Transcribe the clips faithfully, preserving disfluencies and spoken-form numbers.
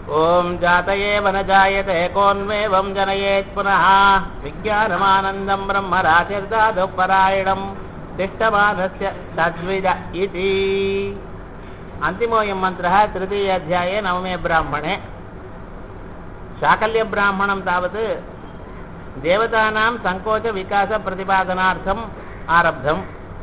ஓம் ஜாதயே வனஜாயதே கோன்மேவம் ஜனயேத் புனः விஞ்ஞானமானந்தம் பிரம்ம ராஜர்தாது பராயணம் திஷ்டமானஸ்ய தத்வித இதி. अन्तिमोऽयं मन्त्रः तृतीय अध्याये नवमे ब्राह्मणे. शाकल्यब्राह्मणं तावत् देवतानां सङ्कोचविकासप्रतिपादनार्थम् आरब्धम्.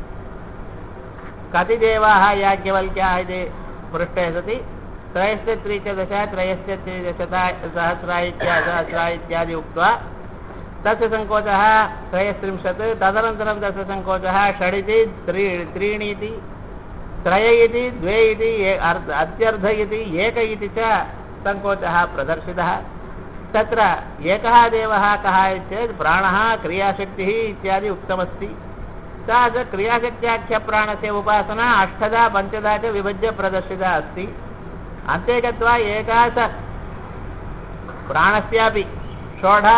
कति देवाः याज्ञवल्क्याः इति पृष्टे सति त्रयश्चत्रीचदश त्रयश्चत्रीशता सहस्रा सहस्रा इत्यादि उक्त्वा तस्य सङ्कोचः त्रयस्त्रिंशत्, तदनन्तरं तस्य सङ्कोचः षडिति त्रि त्रीणि इति त्रय इति द्वे इति अत्यर्ध इति एक इति च सङ्कोचः प्रदर्शितः. तत्र एकः देवः कः चेत् प्राणः क्रियाशक्तिः इत्यादि उक्तमस्ति. सा च क्रियाशक्त्याख्यप्राणस्य उपासना अष्टधा पञ्चधा च विभज्य प्रदर्शिता अस्ति. अन्ते गत्वा एकः स प्राणस्यापि षोडा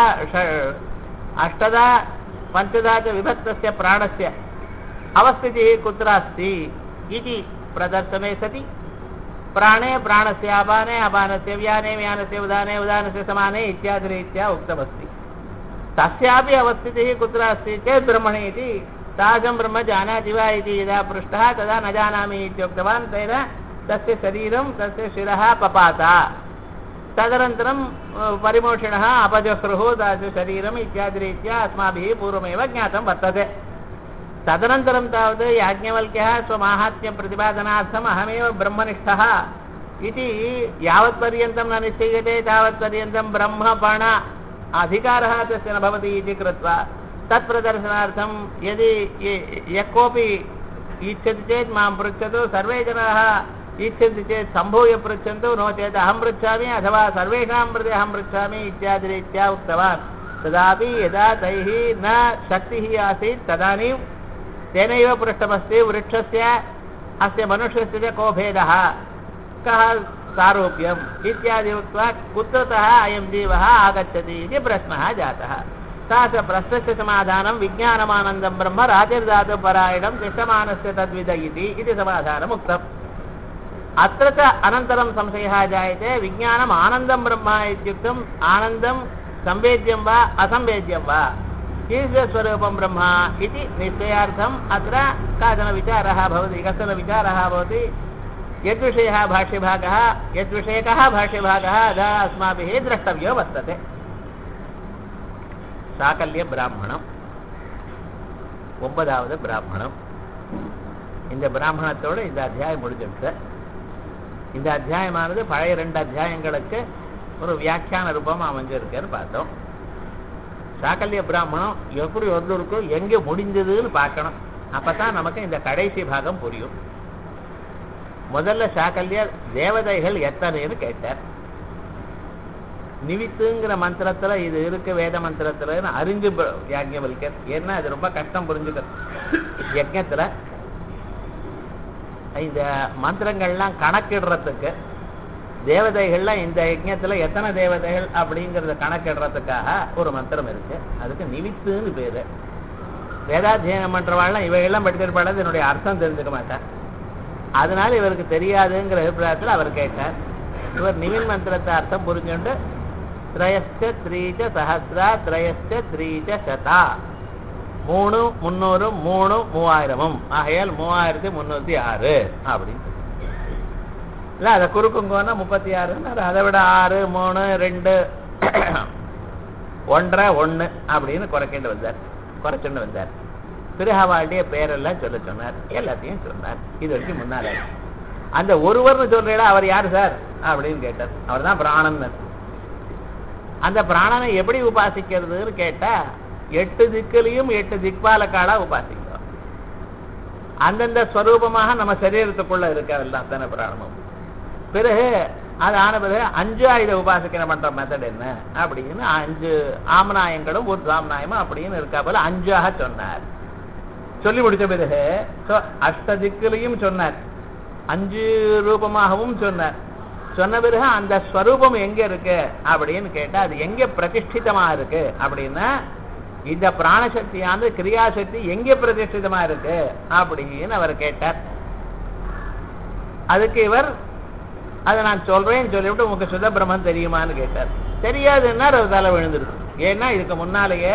अष्टधा पञ्चधा च विभक्तस्य प्राणस्य अवस्थितिः कुत्र अस्ति इति प्रदर्शने सति प्राणे प्राणस्य अपाने अपानस्य व्याने व्यानस्य उदाने उदानस्य समाने इत्यादिरीत्या उक्तमस्ति. तस्यापि अवस्थितिः कुत्र अस्ति चेत् ब्रह्मणि इति. तादृशं ब्रह्म जानाति वा इति यदा पृष्टः तदा न जानामि इत्युक्तवान्. तेन तस्य शरीरं तस्य शिरः पपात. तदनन्तरं परिमोषिणः अपजह्रुः तादृशशरीरम् इत्यादिरीत्या अस्माभिः पूर्वमेव ज्ञातं वर्तते. तदनन्तरं तावत् याज्ञवल्क्यः स्वमाहात्म्यं प्रतिपादनार्थम् अहमेव ब्रह्मनिष्ठः इति यावत्पर्यन्तं न निश्चयते तावत्पर्यन्तं ब्रह्मपण अधिकारः तस्य न भवति इति कृत्वा तत्प्रदर्शनार्थं यदि यः कोऽपि इच्छति चेत् मां पृच्छतु, सर्वे जनाः इच्छन्ति चेत् सम्भूय पृच्छन्तु, नो चेत् अहं पृच्छामि अथवा सर्वेषां प्रति अहं पृच्छामि इत्यादिरीत्या उक्तवान्. तदापि यदा तैः न शक्तिः आसीत् तदानीं तेनैव पृष्टमस्ति वृक्षस्य अस्य मनुष्यस्य च को भेदः, कः सारूप्यम् इत्यादि उक्त्वा कुत्रतः अयं जीवः आगच्छति इति प्रश्नः जातः. सा च प्रश्नस्य समाधानं विज्ञानमानन्दं ब्रह्म राजर्दातु परायणं तिष्ठमानस्य तद्विद इति समाधानम् उक्तम्. अत्र च अनन्तरं संशयः जायते. विज्ञानम् आनन्दं ब्रह्म इत्युक्तम् आनन्दं संवेद्यं वा असंवेद्यं वा ईश्वरस्वरूपं ब्रह्म इति निश्चयार्थम् अत्र काचन विचारः भवति. कश्चन विचारः भवति. यद्विषयः भाष्यभागः यद्विषयकः भाष्यभागः अतः अस्माभिः द्रष्टव्यो वर्तते. சாகல்யபிராமணம் ஒன்பதாவது பிராமணம். இந்த பிராமணத்தோடு இந்த அத்தியாயம் முடிஞ்சிருக்கு. இந்த அத்தியாயமானது பழைய ரெண்டு அத்தியாயங்களுக்கு ஒரு வியாக்கியான ரூபம் அமைஞ்சிருக்குன்னு பார்த்தோம். சாகல்ய பிராமணம் எப்படி வந்திருக்கோ எங்கே முடிஞ்சதுன்னு பார்க்கணும். அப்பதான் நமக்கு இந்த கடைசி பாகம் புரியும். முதல்ல சாகல்ய தேவதைகள் எத்தனைன்னு கேட்டார். நிவித்துங்கிற மந்திரத்துல இது இருக்கு வேத மந்திரத்துல அறிஞ்சு யாஜ்ஞவல்கர். ஏன்னா அது ரொம்ப கஷ்டம் புரிஞ்சுக்கிறது. யஜ்ஞத்துல இந்த மந்திரங்கள்லாம் கணக்கிடுறதுக்கு தேவதைகள்லாம் இந்த யஜ்ஞத்துல எத்தனை தேவதைகள் அப்படிங்கறத கணக்கிடுறதுக்காக ஒரு மந்திரம் இருக்கு. அதுக்கு நிவித்துன்னு பேரு. வேதாத்தியனம் பண்றவாள்லாம் இவையெல்லாம் படித்திருப்பாடு என்னுடைய அர்த்தம் தெரிஞ்சுக்க மாட்டார். அதனால இவருக்கு தெரியாதுங்கிற அபிப்பிராயத்தில் அவர் கேட்டார். இவர் நிவின் மந்திரத்தை அர்த்தம் புரிஞ்சுண்டு திரயஸ்ச த்ரீச்ச சஹஸ்ரா திரயஸ்ச த்ரீச்ச சதா மூணு முன்னூறு மூணு மூவாயிரமும் ஆகையால் மூவாயிரத்தி முன்னூத்தி ஆறு அப்படின்னு இல்ல. அதை குறுக்குங்கோன்னா முப்பத்தி ஆறுன்னு அதை விட ஆறு மூணு ரெண்டு ஒன்றரை ஒண்ணு அப்படின்னு குறைக்கிட்டு வந்தார் குறைச்சுண்டு வந்தார். பிறகவாளுடைய பேரெல்லாம் சொல்ல சொன்னார். எல்லாத்தையும் சொன்னார். இது வரைக்கும் முன்னால அந்த ஒருவர்னு சொல்றீங்களா அவர் யாரு சார் அப்படின்னு கேட்டார். அவர் தான் பிராணன். அந்த பிராணனை எப்படி உபாசிக்கிறதுன்னு கேட்டா எட்டு திக்கிலையும் எட்டு திக்பாலக்காடா உபாசிக்கிறோம். அந்தந்த ஸ்வரூபமாக நம்ம சரீரத்துக்குள்ள இருக்க எல்லாம் தானே பிராணமும். பிறகு அது ஆன பிறகு அஞ்சு ஆயுத உபாசிக்கிற பண்ற மெத்தட் என்ன அப்படின்னு அஞ்சு ஆமநாயங்களும் ஒரு சாமநாயமும் அப்படின்னு இருக்கா போல அஞ்சாக சொன்னார். சொல்லி முடிச்ச பிறகு அஷ்ட திக்கிலையும் சொன்னார், அஞ்சு ரூபமாகவும் சொன்னார். சொன்ன பிறகு அந்த ஸ்வரூபம் எங்க இருக்கு அப்படின்னு கேட்டா அது எங்க பிரதிஷ்டிதமா இருக்கு அப்படின்னா இந்த பிராணசக்தியானது கிரியாசக்தி எங்க பிரதிஷ்டிதமா இருக்கு அப்படின்னு அவர் கேட்டார். அதுக்கு இவர் அதை நான் சொல்றேன்னு சொல்லிவிட்டு உங்களுக்கு சுத்த பிரம்மம் தெரியுமான்னு கேட்டார். தெரியாதுன்னா அது தலை விழுந்துருக்கு. ஏன்னா இதுக்கு முன்னாலேயே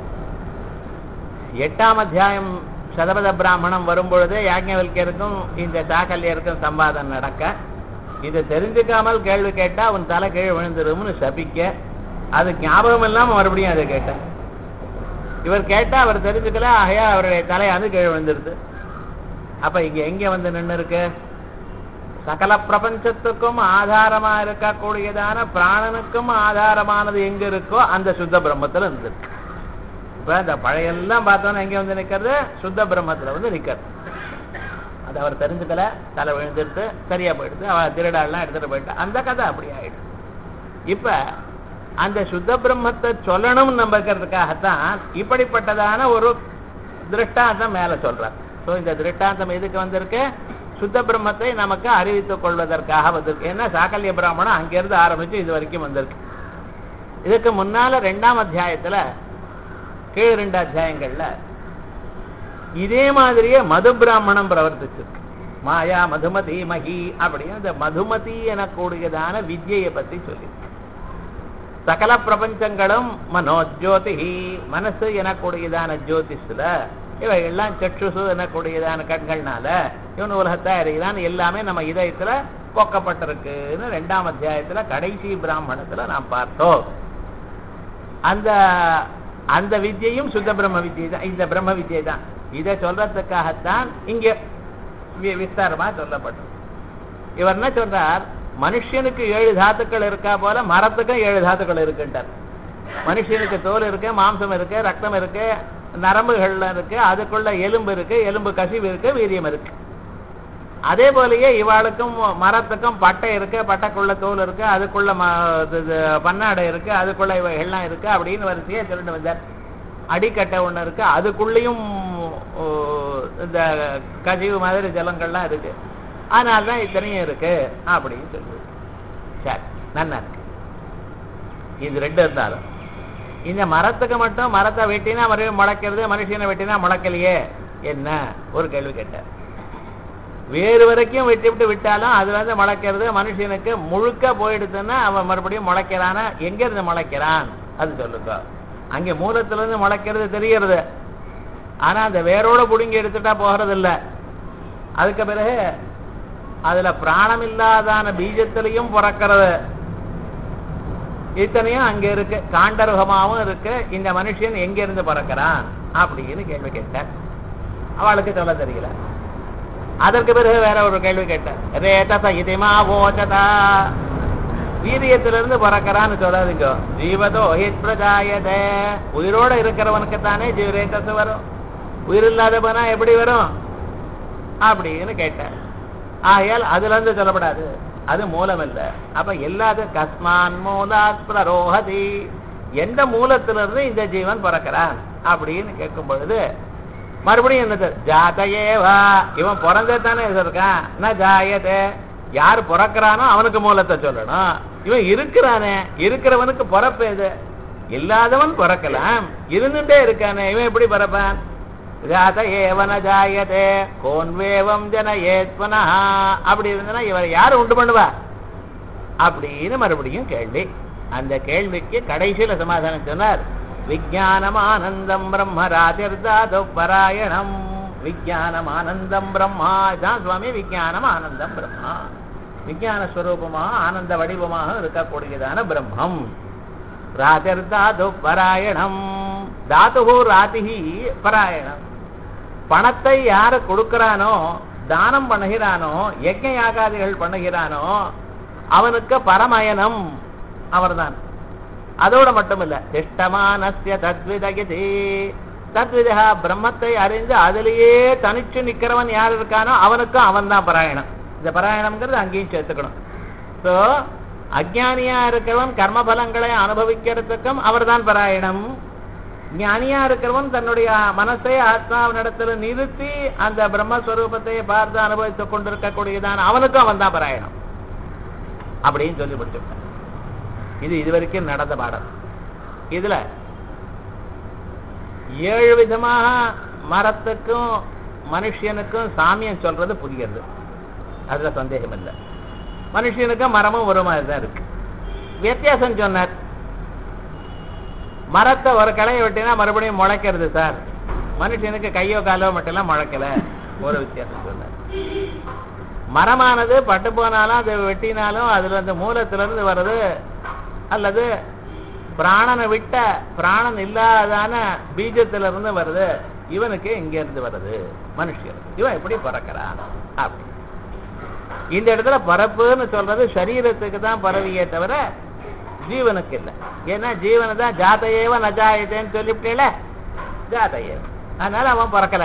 எட்டாம் அத்தியாயம் சதபத பிராமணம் வரும்பொழுது யாஜ்ஞவல்கியருக்கும் இந்த சாகல்யருக்கும் சம்பாதம் நடக்க, இதை தெரிஞ்சுக்காமல் கேள்வி கேட்டா அவன் தலை கீழே விழுந்துரும்னு சபிக்க, அது ஞாபகம் இல்லாம மறுபடியும் அதை கேட்டேன். இவர் கேட்டா அவர் தெரிஞ்சுக்கல, ஆகையா அவருடைய தலையாந்து கீழே விழுந்துருது. அப்ப இங்க எங்க வந்து நின்று இருக்கு? சகல பிரபஞ்சத்துக்கும் ஆதாரமா இருக்கக்கூடியதான பிராணனுக்கும் ஆதாரமானது எங்க இருக்கோ அந்த சுத்த பிரம்மத்துல இருந்திருக்கு. இப்ப இந்த பழையெல்லாம் பார்த்தோன்னா எங்க வந்து நிக்கிறது? சுத்த பிரம்மத்துல வந்து நிக்கிறது. அது அவர் தெரிஞ்சுக்கல, தலை விழுந்துட்டு சரியா போயிடுது, அவ திருடாலாம் எடுத்துட்டு போயிட்டா, அந்த கதை அப்படி ஆயிடுது. இப்ப அந்த சுத்த பிரம்மத்தை சொல்லணும்னு நம்பக்கிறதுக்காகத்தான் இப்படிப்பட்டதான ஒரு திருஷ்டாந்தம் மேல சொல்றார். ஸோ இந்த திருஷ்டாந்தம் எதுக்கு வந்திருக்கு? சுத்த பிரம்மத்தை நமக்கு அறிவித்துக் கொள்வதற்காக வந்திருக்கு. ஏன்னா சாகல்ய பிராமணம் அங்கிருந்து ஆரம்பிச்சு இது வரைக்கும் வந்திருக்கு. இதுக்கு முன்னால ரெண்டாம் அத்தியாயத்துல கீழ் ரெண்டு அத்தியாயங்கள்ல இதே மாதிரியே மது பிராமணம் பிரவர்த்திச்சிருக்கு. மாயா மதுமதி மகி அப்படின்னு அந்த மதுமதி எனக்கூடியதான வித்யை பத்தி சொல்லி, சகல பிரபஞ்சங்களும் மனோஜோதி, மனசு எனக்கூடியதான ஜோதிஷுல இவைகள்லாம் சற்றுசு எனக்கூடியதான கண்கள்னால இவன் உலகத்தை அறிகிறான், எல்லாமே நம்ம இதயத்துல போக்கப்பட்டிருக்குன்னு ரெண்டாம் அத்தியாயத்துல கடைசி பிராமணத்துல நாம் பார்த்தோம். அந்த அந்த வித்யையும் சுத்த பிரம்ம வித்யை தான், இந்த பிரம்ம வித்யை தான். இதை சொல்றதுக்காகத்தான் இங்க விஸ்தாரமா சொல்லப்பட்டது. இவர் என்ன சொல்றார்? மனுஷனுக்கு ஏழு தாத்துக்கள் இருக்கா போல மரத்துக்கும் ஏழு தாத்துக்கள் இருக்குன்றார். மனுஷனுக்கு தோல் இருக்கு, மாம்சம் இருக்கு, ரத்தம் இருக்கு, நரம்புகள்ல இருக்கு, அதுக்குள்ள எலும்பு இருக்கு, எலும்பு கசிவு இருக்கு, வீரியம் இருக்கு. அதே போலயே இவாளுக்கும் மரத்துக்கும் பட்டை இருக்கு, பட்டைக்குள்ள தோல் இருக்கு, அதுக்குள்ள பன்னாடை இருக்கு, அதுக்குள்ள இவைகள்லாம் இருக்கு அப்படின்னு வரிசையா சொல்லிட்டு வந்தார். அடிக்கட்டை ஒண்ணு இருக்கு, அதுக்குள்ளேயும் இந்த கசிவு மாதிரி ஜலங்கள்லாம் இருக்கு, அதனால்தான் இத்தனையும் இருக்கு அப்படின்னு சொல்லுது. சரி, நல்லா இருக்கு. இது ரெண்டு இருந்தாலும் இந்த மரத்துக்கு மட்டும் மரத்தை வெட்டினா மறுபடியும் முளைக்கிறது, மனுஷனை வெட்டினா முளைக்கலையே என்ன ஒரு கேள்வி கேட்டார். வேறு வரைக்கும் வெட்டி விட்டு விட்டாலும் அதுல இருந்து முளைக்கிறது, மனுஷனுக்கு முழுக்க போயிடுதுன்னா அவன் மறுபடியும் முளைக்கிறானா? எங்க இருந்து முளைக்கிறான் அது சொல்லுங்க. அங்கே மூலத்துல இருந்து முளைக்கிறது தெரிகிறது, ஆனா அந்த வேரோட புடுங்கி எடுத்துட்டா போகிறது இல்லை. அதுக்கு பிறகு அதுல பிராணம் இல்லாதான பீஜத்திலையும் பிறக்கிறது, இத்தனையும் அங்க இருக்கு, காண்டருகமாவும் இருக்கு. இந்த மனுஷன் எங்க இருந்து பிறக்கிறான் அப்படின்னு கேள்வி கேட்டார். அவளுக்கு சொல்ல தெரியல. அதற்கு பிறகு வேற ஒரு கேள்வி கேட்டார். ரேதச இதமா ஓச்சதா, வீரியத்திலிருந்து பிறக்கிறான்னு சொல்லாதீங்க. ஜீவதோ ஹித் பிரஜாயதே, உயிரோட இருக்கிறவனுக்கு தானே ஜீவ ரேதசு வரும், உயிர் இல்லாதவனா எப்படி வரும் அப்படின்னு கேட்டார். ஆகையால் அதுல இருந்து சொல்லப்படாது, அது மூலம் இல்ல. அப்ப எல்லாத்தும் கஸ்மான் மூலாத் பிரரோஹதி, எந்த மூலத்திலிருந்து இந்த ஜீவன் பிறக்கிறான் அப்படின்னு கேட்கும் பொழுது மறுபடியும் என்னது? ஜாதையேவா, இவன் பிறந்தே தானே இருக்கான். நான் ஜாயதே, யார் பிறக்கிறானோ அவனுக்கு மூலத்தை சொல்லணும். இவன் இருக்கிறானே, இருக்கிறவனுக்கு பிறப்பு எது? இல்லாதவன் பிறக்கலாம், இருந்துட்டே இருக்கானே, இவன் எப்படி பிறப்பான்? ஜாதேவன ஜாயதே கோன்வேவம் ஜனயேத்வனா, அப்படி இருந்தனா இவர் யார் உண்டு பண்ணுவா அப்படின்னு மறுபடியும் கேள்வி. அந்த கேள்விக்கு கடைசியில சமாதானம் சொன்னார். விஜயானம் ஆனந்தம் பிரம்ம ராஜர்தாது பராயணம். விஜயானம் ஆனந்தம் பிரம்மா தான் சுவாமி. விஜயானம் ஆனந்தம் பிரம்மா, விஜயான ஸ்வரூபமாக ஆனந்த வடிவமாக இருக்கக்கூடியதான பிரம்மம். ராஜர்தாது பராயணம், தாத்து ராதிஹி பராயணம். பணத்தை யாரு கொடுக்கிறானோ, தானம் பண்ணுகிறானோ, யஜ்ஞ யாகாதிகள் பண்ணுகிறானோ அவனுக்கு பரமயனம் அவர்தான். அதோட மட்டும் இல்ல, திஷ்டமானஸ்ய தத்விதகிதி, தத்விதா பிரம்மத்தை அறிந்து அதிலேயே தனிச்சு நிக்கிறவன் யார் இருக்கானோ அவனுக்கும் அவன் தான் பராயணம். இந்த பராயணம்ங்கிறது அங்கேயும் சேர்த்துக்கணும். சோ அஜ்ஞானியா இருக்கிறவன் கர்ம பலங்களை அனுபவிக்கிறதுக்கும் அவர் தான் பராயணம். ஞானியா இருக்கிறவன் தன்னுடைய மனசை ஆத்மாவினிடத்துல நிறுத்தி அந்த பிரம்மஸ்வரூபத்தை பார்த்து அனுபவித்துக் கொண்டிருக்கக்கூடியதான் அவனுக்கும் அவன் தான் பராயணம் அப்படின்னு சொல்லி முடிச்சுட்டான். இது இதுவரைக்கும் நடந்த பாடம். இதுல ஏழு விதமாக மரத்துக்கும் மனுஷனுக்கும் சாமியம் சொல்றது புரிகிறது, அதுல சந்தேகம் இல்லை. மனுஷனுக்கு மரமும் ஒரு மாதிரி தான் இருக்கு. வித்தியாசம் சொன்னார். மரத்தை ஒரு களையை வெட்டினா மறுபடியும் முளைக்கிறது சார், மனுஷனுக்கு கையோ காலோ மட்டும் முளைக்கல, ஒரு வித்தியாசம் சொன்னார். மரமானது பட்டு போனாலும் அது வெட்டினாலும் அதுல இருந்து மூலத்திலிருந்து வருது, அல்லது பிராணனை விட்ட பிராணன் இல்லாதான பீஜத்திலிருந்து வருது. இவனுக்கு இங்க இருந்து வருது மனுஷன், இவன் எப்படி பிறக்கிறான் அப்படி. இந்த இடத்துல பரப்புன்னு சொல்றது சரீரத்துக்கு தான் பரவியே தவிர ஜீவனுக்கு இல்லை. ஏன்னா ஜீவனை தான் ஜாத்தையேவ நஜாயத்தேன்னு சொல்லிவிட்டேல, ஜாத்தையேவ, அதனால அவன் பிறக்கல.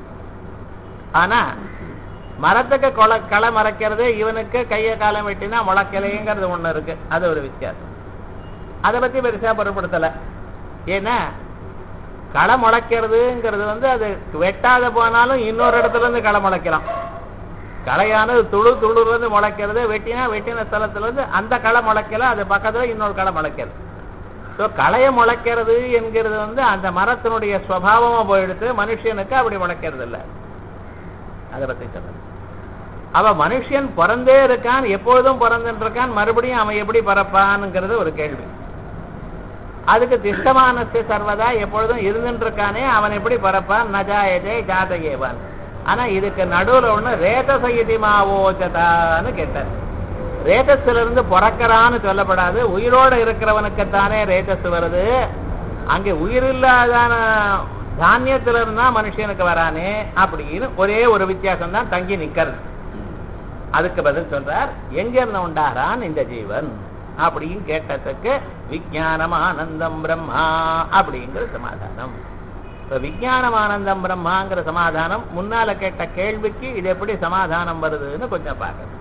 ஆனா மரத்துக்கு கொலை களை மறைக்கிறது, இவனுக்கு கையை காலம் வெட்டினா முளைக்கலைங்கிறது ஒண்ணு இருக்கு, அது ஒரு வித்தியாசம். அதை பத்தி பெருசா பொருட்படுத்தல. ஏன்னா களை முளைக்கிறதுங்கிறது வந்து அது வெட்டாத போனாலும் இன்னொரு இடத்துல இருந்து களை முளைக்கலாம். களையானது துளு துளுல இருந்து முளைக்கிறது, வெட்டினா வெட்டின ஸ்தலத்துல இருந்து அந்த களை முளைக்கல, அது பக்கத்துல இன்னொரு களை முளைக்கிறது. ஸோ களையை முளைக்கிறது என்கிறது வந்து அந்த மரத்தினுடைய சுவாவமா போயிடுத்து, மனுஷனுக்கு அப்படி முளைக்கிறது இல்லை. அதை பத்தி சொல்ல அவ மனுஷன் பிறந்தே இருக்கான், எப்பொழுதும் பிறந்துட்டு இருக்கான், மறுபடியும் அவன் எப்படி பறப்பான்ங்கிறது ஒரு கேள்வி. அதுக்கு திஷ்டமானஸ்ய சர்வதா எப்பொழுதும் இருந்துட்டு இருக்கானே, அவன் எப்படி பறப்பான்? நஜாயதே ஜாதகேவான். ஆனா இதுக்கு நடுவுல ஒண்ணு ரேதசயிதிமாவோச்சதான்னு கேட்டார். ரேதஸ்ல இருந்து பிறக்கிறான்னு சொல்லப்படாது, உயிரோட இருக்கிறவனுக்குத்தானே ரேதஸ் வருது. அங்கே உயிர் இல்லாதான தானியத்துல இருந்தா மனுஷனுக்கு வரானே அப்படின்னு ஒரே ஒரு வித்தியாசம் தான் தங்கி நிக்கிறது. அதுக்கு பதில் சொல்றார், எங்க இருந்து உண்டாரான் இந்த ஜீவன் அப்படின்னு கேட்டதுக்கு விஞ்ஞானம் ஆனந்தம் பிரம்மா அப்படிங்கிற சமாதானம். இப்ப விஞ்ஞானம் ஆனந்தம் பிரம்மாங்கிற சமாதானம் முன்னால கேட்ட கேள்விக்கு இது எப்படி சமாதானம் வருதுன்னு கொஞ்சம் பார்க்கணும்.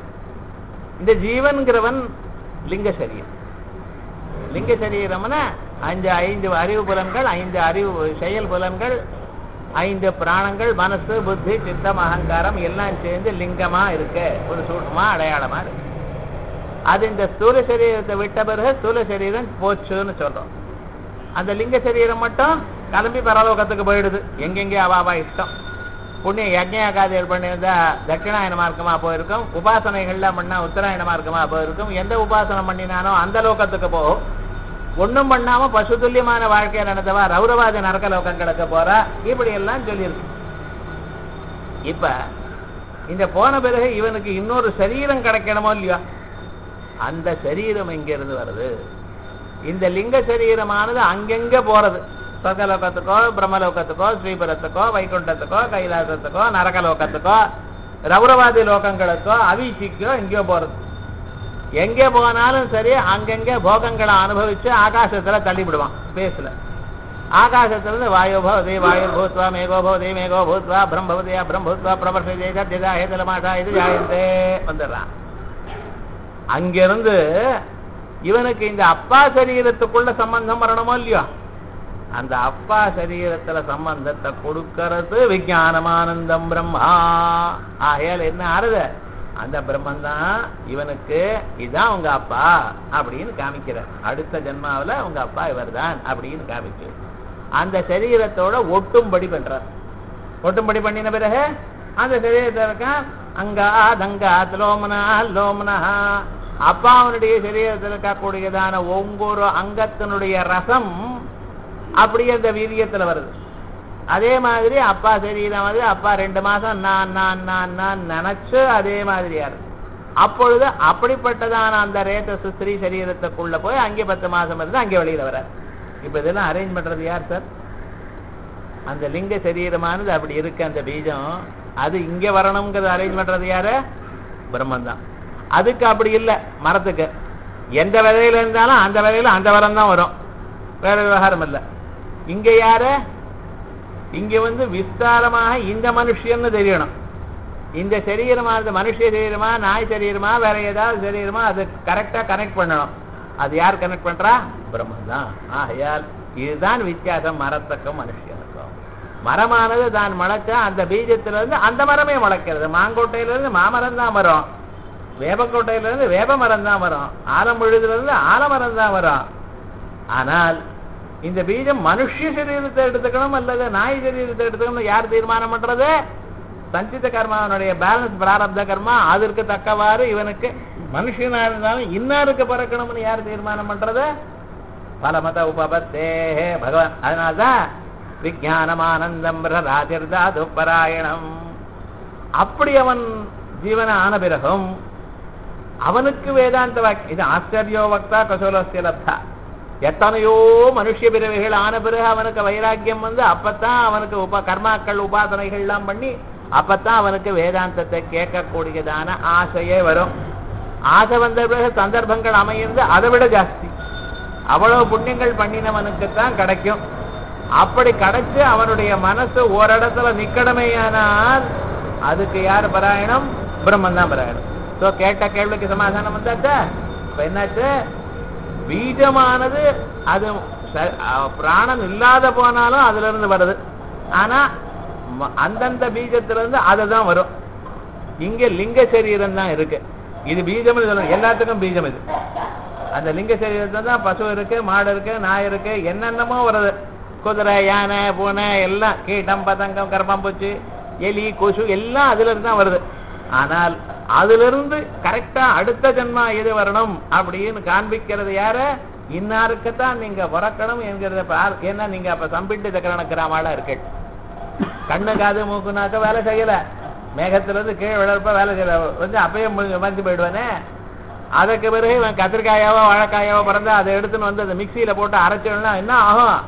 இந்த ஜீவன்கிறவன் லிங்க சரீரம். லிங்க சரீரம்னா அஞ்சு ஐந்து அறிவு புலன்கள், ஐந்து அறிவு செயல் புலன்கள், ஐந்து பிராணங்கள், மனசு, புத்தி, சித்தம், அகங்காரம் எல்லாம் சேர்ந்து லிங்கமா இருக்கு, ஒரு சூட்சமா அடையாளமா இருக்கு. அது இந்த ஸ்தூல சரீரத்தை விட்ட பிறகு ஸ்தூல சரீரம் போச்சுன்னு சொல்றோம். அந்த லிங்க சரீரம் மட்டும் கிளம்பி பரலோகத்துக்கு போயிடுது. எங்கெங்கே அவாவா இஷ்டம். புண்ணிய யஜ்ஞாகாதிகள் பண்ணியிருந்தா தட்சிணாயன மார்க்கமா போயிருக்கும், உபாசனைகள்லாம் பண்ணா உத்தராயண மார்க்கமா போயிருக்கும். எந்த உபாசனம் பண்ணினானோ அந்த லோகத்துக்கு போகும். ஒன்றும் பண்ணாம பசுதுல்யமான வாழ்க்கையை நடந்தவா ரௌரவாதி நரக லோகங்களுக்கு போறா. இப்படி எல்லாம் சொல்லியிருக்கு. இப்ப இந்த போன பிறகு இவனுக்கு இன்னொரு சரீரம் கிடைக்கணுமோ இல்லையோ, அந்த சரீரம் எங்க இருந்து வருது? இந்த லிங்க சரீரமானது அங்கெங்க போறது. சொர்க்கலோகத்துக்கோ, பிரம்மலோகத்துக்கோ, ஸ்ரீபுரத்துக்கோ, வைகுண்டத்துக்கோ, கைலாசத்துக்கோ, நரகலோகத்துக்கோ, ரௌரவாதி லோகங்களுக்கோ, அவீச்சிக்கோ எங்கேயோ போறது. எங்கே போனாலும் சரி அங்கெங்க போகங்களை அனுபவிச்சு ஆகாசத்துல தள்ளிவிடுவான். ஸ்பேஸ்ல ஆகாசத்திலிருந்து வாயு பவதி வாயு பூத்வா மேகோ பவதி மேகோ பூத்வா பிரம்மபவதியா பிரம்மபூத்வா பிரபர்ஷே சத்யதா ஹேதலமாஷா இது ஜாயந்தே வந்துடுறான். அங்கிருந்து இவனுக்கு இந்த அப்பா சரீரத்துக்குள்ள சம்பந்தம் வரணுமோ இல்லையோ, அந்த அப்பா சரீரத்துல சம்பந்தத்தை கொடுக்கறது விஞ்ஞானமானந்தம் பிரம்மா. ஆகையால் என்ன ஆறுத? அந்த பிரம்மன் தான் இவனுக்கு இதான் உங்க அப்பா அப்படின்னு காமிக்கிறார். அடுத்த ஜென்மாவில உங்க அப்பா இவர் தான் அப்படின்னு காமிச்சு அந்த சரீரத்தோட ஒட்டும்படி பண்றார். ஒட்டும்படி பண்ணின பிறகு அந்த சரீரத்தை இருக்கான் அங்கா தங்கா லோமனா லோமனா. அப்பா அவனுடைய சரீரத்தில் இருக்கக்கூடியதான ஒவ்வொரு அங்கத்தினுடைய ரசம் அப்படியே அந்த வீரியத்துல வருது. அதே மாதிரி அப்பா சரீரம் வந்து அப்பா ரெண்டு மாசம் நான் நான் நான் நான் நினைச்சு அதே மாதிரியாரு. அப்பொழுது அப்படிப்பட்டதான அந்த ரேதஸ் ஸ்திரீ சரீரத்துக்குள்ள போய் அங்கே பத்து மாசம் இருந்து அங்கே வெளியில வர. இப்ப இதெல்லாம் அரேஞ்ச் பண்றது யார் சார்? அந்த லிங்க சரீரமானது அப்படி இருக்கு. அந்த பீஜம் அது இங்க வரணுங்கிறது அரேஞ்ச் பண்றது யாரு? பிரம்மன் தான். அதுக்கு அப்படி இல்லை. மரத்துக்கு எந்த விதையில இருந்தாலும் அந்த விதையில அந்த வரம் தான் வரும், வேற விவகாரம் இல்லை. இங்க யாரு? இங்க வந்து விஸ்தாரமாக இந்த மனுஷன்னு தெரியணும். இந்த சரீரமானது மனுஷ சரீரமா நாய் சரீரமா வேற ஏதாவது சரீரமா அது கரெக்டா கனெக்ட் பண்ணணும். அது யார் கனெக்ட் பண்றா? பிரம்மன் தான். ஆகையால் இதுதான் வித்தியாசம் மரத்துக்கும் மனுஷனுக்கும். மரமானது தான் முளைச்சா அந்த பீஜத்திலிருந்து அந்த மரமே முளைக்கிறது. மாங்கோட்டையிலிருந்து மாமரம் தான் வரும், வேப்பக்கோட்டையிலிருந்து வேப்ப மரம் தான் வரும், ஆலம்புழுதுல இருந்து ஆலமரம் தான் வரும். ஆனால் இந்த பீஜம் மனுஷ சரீரத்தை எடுத்துக்கணும் அல்லது நாய் சரீரத்தை எடுத்துக்கணும் யார் தீர்மானம் பண்றது? சஞ்சித கர்மாவனுடைய பேலன்ஸ் பிராரப்த கர்மா அதற்கு தக்கவாறு இவனுக்கு மனுஷனா இருந்தாலும் இன்னாருக்கு பிறக்கணும்னு யார் தீர்மானம் பண்றது? பலமத உபபத்தே பகவான். அதனால்தான் விஜயானம் ஆனந்தம் ராஜர்தாது பராயணம். அப்படி அவன் ஜீவன ஆன பிறகும் அவனுக்கு வேதாந்த வாக்கியம் இது ஆச்சரியோ வக்தா கசோலஸ்ய லப்தா. எத்தனையோ மனுஷ பிறவைகள் ஆன பிறகு அவனுக்கு வைராக்கியம் வந்து அப்பத்தான் அவனுக்கு உப கர்மாக்கள் உபாசனைகள் எல்லாம் பண்ணி அப்பத்தான் அவனுக்கு வேதாந்தத்தை கேட்கக்கூடியதான ஆசையே வரும். ஆசை வந்த பிறகு சந்தர்ப்பங்கள் அமையிருந்து அதை விட ஜாஸ்தி. அவ்வளவு புண்ணியங்கள் பண்ணினவனுக்குத்தான் கிடைக்கும். அப்படி கிடைச்சு அவனுடைய மனசு ஓரிடத்துல நிக்கடமையானால் அதுக்கு யார் பராயணம்? பிரம்மன் தான் பராயணம். சோ கேட்ட கேள்விக்கு சமாதானம் வந்தாச்சா? இப்ப என்னாச்சு? பீஜமானது அது பிராணம் இல்லாத போனாலும் அதுல இருந்து வருது. ஆனா அந்தந்த பீஜத்துல இருந்து அதுதான் வரும். இங்க லிங்க சரீரம் தான் இருக்கு. இது பீஜம் எல்லாத்துக்கும் பீஜம். இது அந்த லிங்க சரீரத்துல தான் பசு இருக்கு, மாடு இருக்கு, நாய் இருக்கு, என்னென்னமோ வருது. குதிரை, யானை, பூனை எல்லாம், கீட்டம், பதங்கம், கர்ப்பாம்பூச்சி, எலி, கொசு எல்லாம் அதுல இருந்து தான் வருது. ஆனால் அதுல இருந்து கரெக்டா அடுத்த ஜென்மா எது வரணும் அப்படின்னு காண்பிக்கிறது யார? இன்னாருக்குத்தான் நீங்க பிறக்கணும் என்கிறத. ஏன்னா நீங்க அப்ப சம்பிட்டு சக்கரணக்கிராமாலா இருக்கு. கண்ணு காது மூக்குனாக்க வேலை செய்யல, மேகத்துல இருந்து கீழே விழப்ப வேலை செய்யல, வந்து அப்பயே மறைஞ்சு போயிடுவானே. அதுக்கு பிறகு இவன் கத்திரிக்காயாவோ வாழைக்காயாவோ பிறந்தா அதை எடுத்துன்னு வந்து அந்த மிக்சியில போட்டு அரைச்சோம்னா என்ன ஆகும்?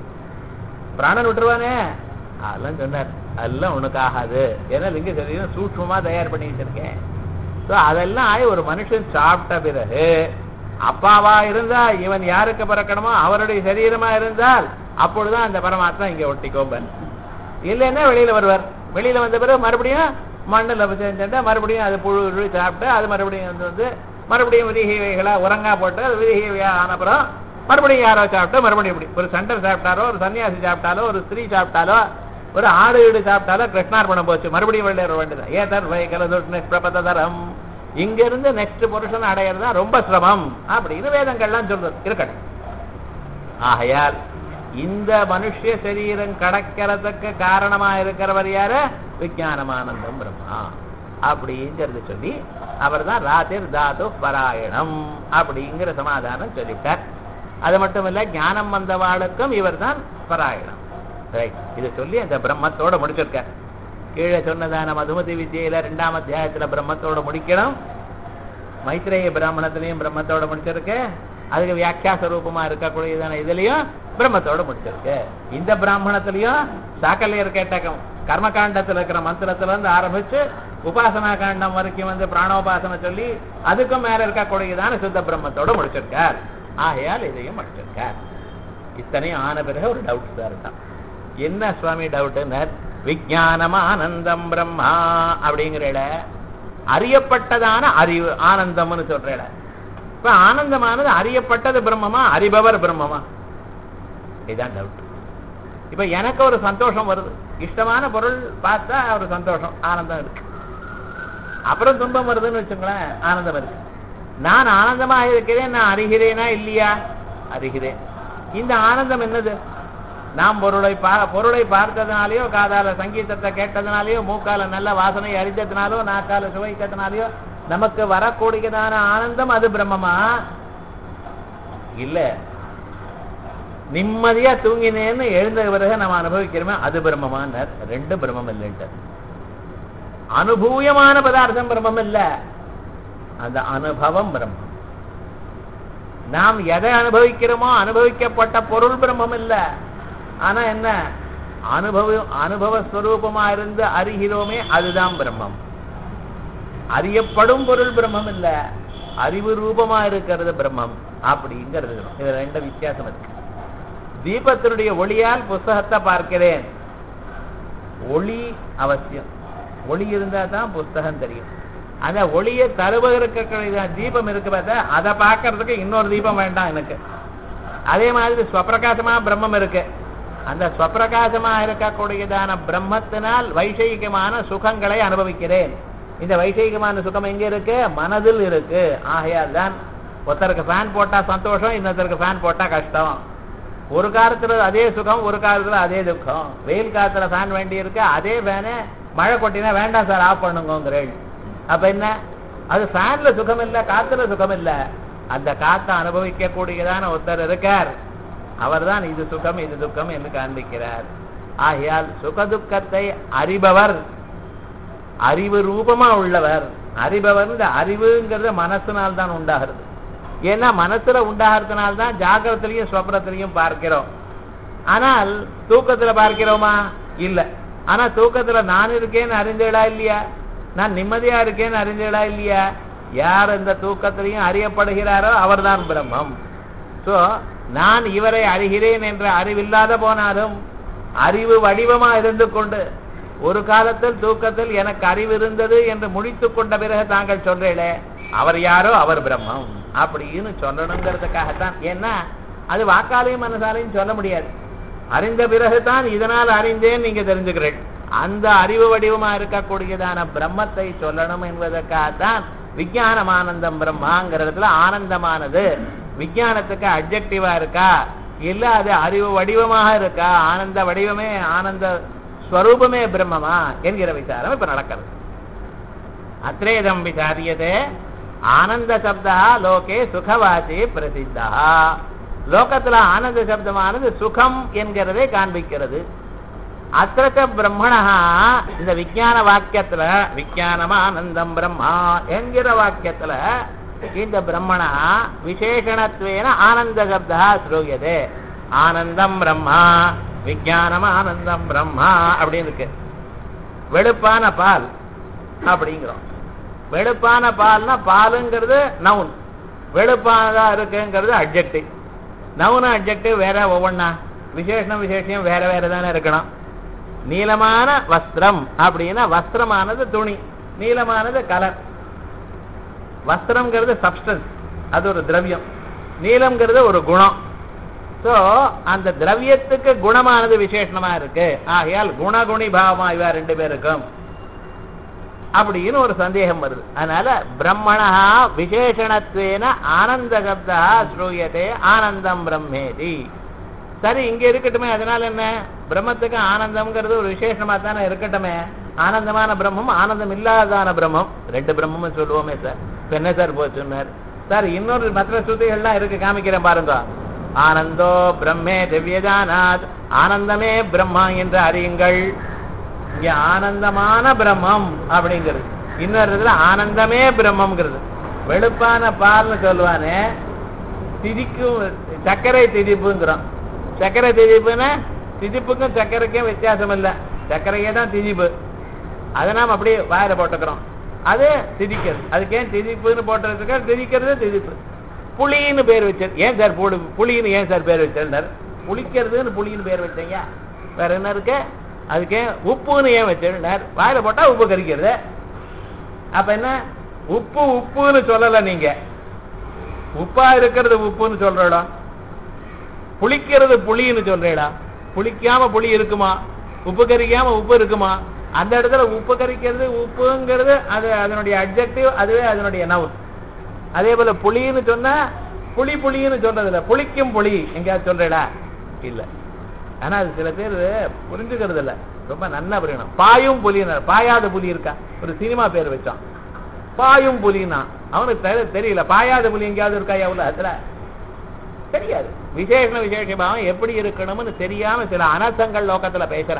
பிராணன் விட்டுருவானே. அதெல்லாம் சொன்னார், அதெல்லாம் உனக்கு ஆகாது. ஏன்னா லிங்க சரீரம் சூட்சமா தயார் பண்ணி வச்சிருக்கேன். ஸோ அதெல்லாம் ஆகி ஒரு மனுஷன் சாப்பிட்ட பிறகு அப்பாவா இருந்தா இவன் யாருக்கு பிறக்கணுமோ அவருடைய சரீரமா இருந்தால் அப்பொழுதுதான் அந்த பரமாத்மா இங்க ஒட்டிக்கோம்பன். இல்லைன்னா வெளியில வருவார். வெளியில வந்த பிறகு மறுபடியும் மண்ணில் செஞ்சா மறுபடியும் அது புழு சாப்பிட்டு அது மறுபடியும் வந்து வந்து மறுபடியும் விரிகைகளா உரங்கா போட்டு அது விரிகையா ஆனப்புறம் மறுபடியும் யாரோ சாப்பிட்டு மறுபடியும் இப்படி ஒரு சண்டர் சாப்பிட்டாரோ, ஒரு சன்னியாசி சாப்பிட்டாலோ, ஒரு ஸ்திரீ சாப்பிட்டாலோ, ஒரு ஆடு வீடு சாப்பிட்டாலோ கிருஷ்ணார்பணம் போச்சு, மறுபடியும் வெளியேற வேண்டியதான். ஏதர் வைகலதரம் இங்க இருந்து நெக்ஸ்ட் புருஷன் அடையிறதா ரொம்ப சிரமம் அப்படின்னு வேதங்கள்லாம் சொல்றது இருக்கட்டும். ஆகையால் இந்த மனுஷ சரீரம் கடக்கிறதுக்கு காரணமா இருக்கிறவர் யார? விஜயானமானந்தம் பிரம்மா அப்படிங்கிறது சொல்லி அவர் தான் ராத்திர் தாது பராயணம் அப்படிங்கிற சமாதானம் சொல்லிட்டார். அது மட்டும் இல்ல, ஞானம் வந்தவாளுக்கும் இவர் தான் பராயணம். இது சொல்லி அந்த பிரம்மத்தோட முடிச்சிருக்க. கீழே சொன்னதான மதுமதி வித்யில இரண்டாம் அத்தியாயத்துல பிரம்மத்தோட முடிக்கணும். மைத்ரேய பிராமணத்திலையும் பிரம்மத்தோட முடிச்சிருக்க. அதுக்கு வியாக்கியாச ரூபமா இருக்கக்கூடியதான இதுலயும் பிரம்மத்தோட முடிச்சிருக்கு. இந்த பிராமணத்திலையும் சாக்கல்யர் கேட்ட கர்மகாண்டத்துல இருக்கிற மந்திரத்துல இருந்து ஆரம்பிச்சு உபாசனா காண்டம் வரைக்கும் வந்து பிராணோபாசனை சொல்லி அதுக்கும் மேல இருக்கக்கூடியதான சுத்த பிரம்மத்தோட முடிச்சிருக்கார். ஆகையால் இதையும் முடிச்சிருக்கார். இத்தனையும் ஆன பிறகு ஒரு டவுட் சார் தான். என்ன சுவாமி டவுட்னு? விஜயானம் ஆனந்தம் பிரம்மா அப்படிங்கிற அறியப்பட்டதான அறிவு ஆனந்தம்னு சொல்ற. இப்ப ஆனந்தமானது அறியப்பட்டது பிரம்மமா, அறிபவர் பிரம்மமா? இதுதான் டவுட். இப்ப எனக்கு ஒரு சந்தோஷம் வருது, இஷ்டமான பொருள் பார்த்தா ஒரு சந்தோஷம் ஆனந்தம் இருக்கு. அப்புறம் துன்பம் வருதுன்னு வச்சுங்களேன், ஆனந்தம் இருக்கு. நான் ஆனந்தமா இருக்கிறேன், நான் அறிகிறேனா இல்லையா? அறிகிறேன். இந்த ஆனந்தம் என்னது? நாம் பொருளை பா பொருளை பார்த்ததுனாலயோ, காதால சங்கீதத்தை கேட்டதுனாலயோ, மூக்கால நல்ல வாசனை அறிஞ்சதுனாலோ, நாக்கால சுவைக்கிறதுனாலயோ நமக்கு வரக்கூடியதான ஆனந்தம் அது பிரம்மமா? இல்ல நிம்மதியா தூங்கினேன்னு எழுந்த பிறகு நம்ம அனுபவிக்கிறோமே அது பிரம்மமான? ரெண்டு பிரம்மம் இல்லைன்ட்டு. அனுபூயமான பதார்த்தம் பிரம்மம் இல்ல, அந்த அனுபவம் பிரம்மம். நாம் எதை அனுபவிக்கிறோமோ அனுபவிக்கப்பட்ட பொருள் பிரம்மம் இல்ல. ஆனா என்ன, அனுபவ அனுபவ ஸ்வரூபமா இருந்து அறிகிறோமே அதுதான் பிரம்மம். அறியப்படும் பொருள் பிரம்மம் இல்ல, அறிவு ரூபமா இருக்கிறது பிரம்மம் அப்படிங்கிறது. இது ரெண்டு வித்தியாசம் இருக்கு. தீபத்தினுடைய ஒளியால் புஸ்தகத்தை பார்க்கிறேன். ஒளி அவசியம். ஒளி இருந்தா தான் புஸ்தகம் தெரியும். அந்த ஒளியை தருவதற்கு தீபம் இருக்கு பார்த்தா, அதை பார்க்கறதுக்கு இன்னொரு தீபம் வேண்டாம் எனக்கு. அதே மாதிரி ஸ்வப்பிரகாசமா பிரம்மம் இருக்கு. அந்த ஸ்வப்பிரகாசமா இருக்கக்கூடியதான பிரம்மத்தினால் வைஷயிகமான சுகங்களை அனுபவிக்கிறேன். இந்த வைஷயிகமான சுகம் எங்க இருக்கு? மனதில் இருக்கு. ஆகையால் தான் ஒருத்தருக்கு ஃபேன் போட்டா சந்தோஷம், இன்னொருத்தருக்கு ஃபேன் போட்டா கஷ்டம். ஒரு காலத்துல அதே சுகம், ஒரு காலத்துல அதே துக்கம். வெயில் காலத்துல ஃபேன் வேண்டி இருக்கு, அதே ஃபேனு மழை கொட்டினா வேண்டாம் சார் ஆஃப் பண்ணுங்கிறேன். அப்ப என்ன, அது ஃபேன்ல சுகம் இல்ல, காத்துல சுகம் இல்ல. அந்த காத்தை அனுபவிக்க கூடியதான ஒருத்தர் இருக்கார், அவர் தான் இது சுகம் இது துக்கம் என்று காண்பிக்கிறார். ஆகையால் சுகதுக்கத்தை அறிபவர், அறிவு ரூபமா உள்ளவர். அறிபவர் அறிவுங்கிறது மனசுனால் தான் உண்டாகிறது. ஏன்னா மனசுல உண்டாகிறதுனால்தான் ஜாகிரத்திலையும் ஸ்வப்னத்திலையும் பார்க்கிறோம். ஆனால் தூக்கத்துல பார்க்கிறோமா? இல்ல. ஆனா தூக்கத்துல நான் இருக்கேன்னு அறிந்தேடா இல்லையா? நான் நிம்மதியா இருக்கேன்னு அறிந்தேடா இல்லையா? யார் இந்த தூக்கத்திலையும் அறியப்படுகிறாரோ அவர்தான் பிரம்மம். சோ நான் இவரை அறிகிறேன் என்ற அறிவில்லாத போனாலும் அறிவு வடிவமா இருந்து கொண்டு ஒரு காலத்தில் தூக்கத்தில் எனக்கு அறிவு இருந்தது என்று முடித்து கொண்ட பிறகு தாங்கள் சொல்றீங்களே அவர் யாரோ அவர் பிரம்மம் அப்படின்னு சொல்லணுங்கிறதுக்காகத்தான். ஏன்னா அது வாக்காலையும் மனசாலையும் சொல்ல முடியாது. அறிந்த பிறகுதான் இதனால் அறிந்தேன் நீங்க தெரிஞ்சுக்கிறேன். அந்த அறிவு வடிவமா இருக்கக்கூடியதான பிரம்மத்தை சொல்லணும் என்பதற்காகத்தான் விஞ்ஞானம் ஆனந்தம் பிரம்மாங்கிறதுல ஆனந்தமானது விஞ்ஞானத்துக்கு அப்ஜெக்டிவா இருக்கா இல்ல அது அறிவு வடிவமாக இருக்கா, ஆனந்த வடிவமே ஆனந்த ஸ்வரூபமே பிரம்மமா என்கிற விசாரம் இப்ப நடக்கிறது. அத்ரேதம் விசாரியதே ஆனந்த சப்தா லோகே சுகவாசி பிரசித்தா. லோகத்துல ஆனந்த சப்தமானது சுகம் என்கிறதை காண்பிக்கிறது. அத்திரச்ச பிரம்மணா இந்த விஞ்ஞான வாக்கியத்துல விஞ்ஞானம் ஆனந்தம் பிரம்மா என்கிற வாக்கியத்துல இந்த பிரம்மணா விசேஷணத்வேன ஆனந்த சப்தா ஸ்ரூயதே. ஆனந்தம் பிரம்மா விஞ்ஞானம் ஆனந்தம் பிரம்மா அப்படின்னு இருக்கு. வெளுப்பான பால் அப்படிங்கிறோம். வெளுப்பான பால்னா பாலுங்கிறது நவுன், வெளுப்பானதா இருக்குங்கிறது அட்ஜெக்டிவ். நவுன் அட்ஜெக்டிவ் வேற, ஒவ்வொன்னா விசேஷம் விசேஷம் வேற வேற தானே இருக்கணும். நீலமான வஸ்திரம் அப்படின்னா வஸ்திரமானது துணி, நீலமானது கலர். வஸ்திரம்ங்கிறது சப்ஸ்டன்ஸ், அது ஒரு திரவியம். நீலம்ங்கிறது ஒரு குணம். சோ அந்த திரவியத்துக்கு குணமானது விசேஷமா இருக்கு. ஆகையால் குணகுணி பாவமா இவ ரெண்டு பேருக்கும் அப்படின்னு ஒரு சந்தேகம் வருது. அதனால பிரம்மணா விசேஷணத்வேன ஆனந்த சப்தா ஸ்ரூயதே ஆனந்தம் பிரம்மேதி. சரி இங்க இருக்கட்டுமே, அதனால என்ன? பிரம்மத்துக்கு ஆனந்தம்ங்கிறது ஒரு விசேஷமா தானே இருக்கட்டுமே. ஆனந்தமான பிரம்மம் ஆனந்தம் இல்லாதான பிரம்மம் ரெண்டு பிரம்மம் சொல்லுவோமே சார். என்ன சார் போச்சுன்னார் சார். இன்னொரு மற்ற ஸ்ருதிகள்லாம் இருக்கு, காமிக்கிறேன் பாருங்க. ஆனந்தோ பிரம்மே திவ்யஜானாத், ஆனந்தமே பிரம்மா என்று அறியுங்கள். இங்க ஆனந்தமான பிரம்மம் அப்படிங்கிறது, இன்னொரு இதுல ஆனந்தமே பிரம்மம்ங்கிறது. வெளுப்பான பால்னு சொல்லுவானே, திதிக்கும் சர்க்கரை திதிப்புங்கிறோம். சர்க்கரை திதிப்புன்னா திதிப்புக்கும் சர்க்கரைக்கும் வித்தியாசம் இல்லை, சர்க்கரையே தான் திதிப்பு. அதை நாம் அப்படியே வாயில போட்டுக்கிறோம், அது திதிக்கிறது. அதுக்கு ஏன் திதிப்புன்னு போட்டுறதுக்கு, திதிக்கிறது திதிப்பு. புளின்னு பேர் வச்சது ஏன் சார்? புளி புளின்னு ஏன் சார் பேர் வச்சிருந்தார்? புளிக்கிறதுன்னு புளின்னு பேர் வச்சீங்க, வேற என்ன இருக்கு? அதுக்கு உப்புன்னு ஏன் வச்சிருந்தார்? வாயில போட்டா உப்பு கரிக்கிறது. அப்ப என்ன உப்பு உப்புன்னு சொல்லல, நீங்க உப்பா இருக்கிறது உப்புன்னு சொல்றா, புளிக்கிறது புளின்னு சொல்றா. புளிக்காம புளி இருக்குமா? உப்பு கரிக்காம உப்பு இருக்குமா? அந்த இடத்துல உப்பு கரிக்கிறது உப்புங்கிறது அது அதனுடைய அட்ஜெக்டிவ், அதுவே அதனுடைய நவுன். அதே போல புளின்னு சொன்னா புளி புளின்னு சொல்றது இல்ல, புளிக்கும் புளி எங்கேயாவது சொல்றா இல்ல. ஆனா அது சில பேர் புரிஞ்சுக்கிறது இல்ல, ரொம்ப நல்லா புரியணும். பாயும் புலின்னு, பாயாத புலி இருக்கா? ஒரு சினிமா பேர் வச்சான் பாயும் புலின்னா, அவனுக்கு தெரியல பாயாத புலி எங்கேயாவது இருக்கா எவ்வளவு அதுல தெரியாது. விசேஷ விசேஷமாவும் எப்படி இருக்கணும்னு தெரியாம சில அனர்த்தங்கள் லோகத்துல பேசுற.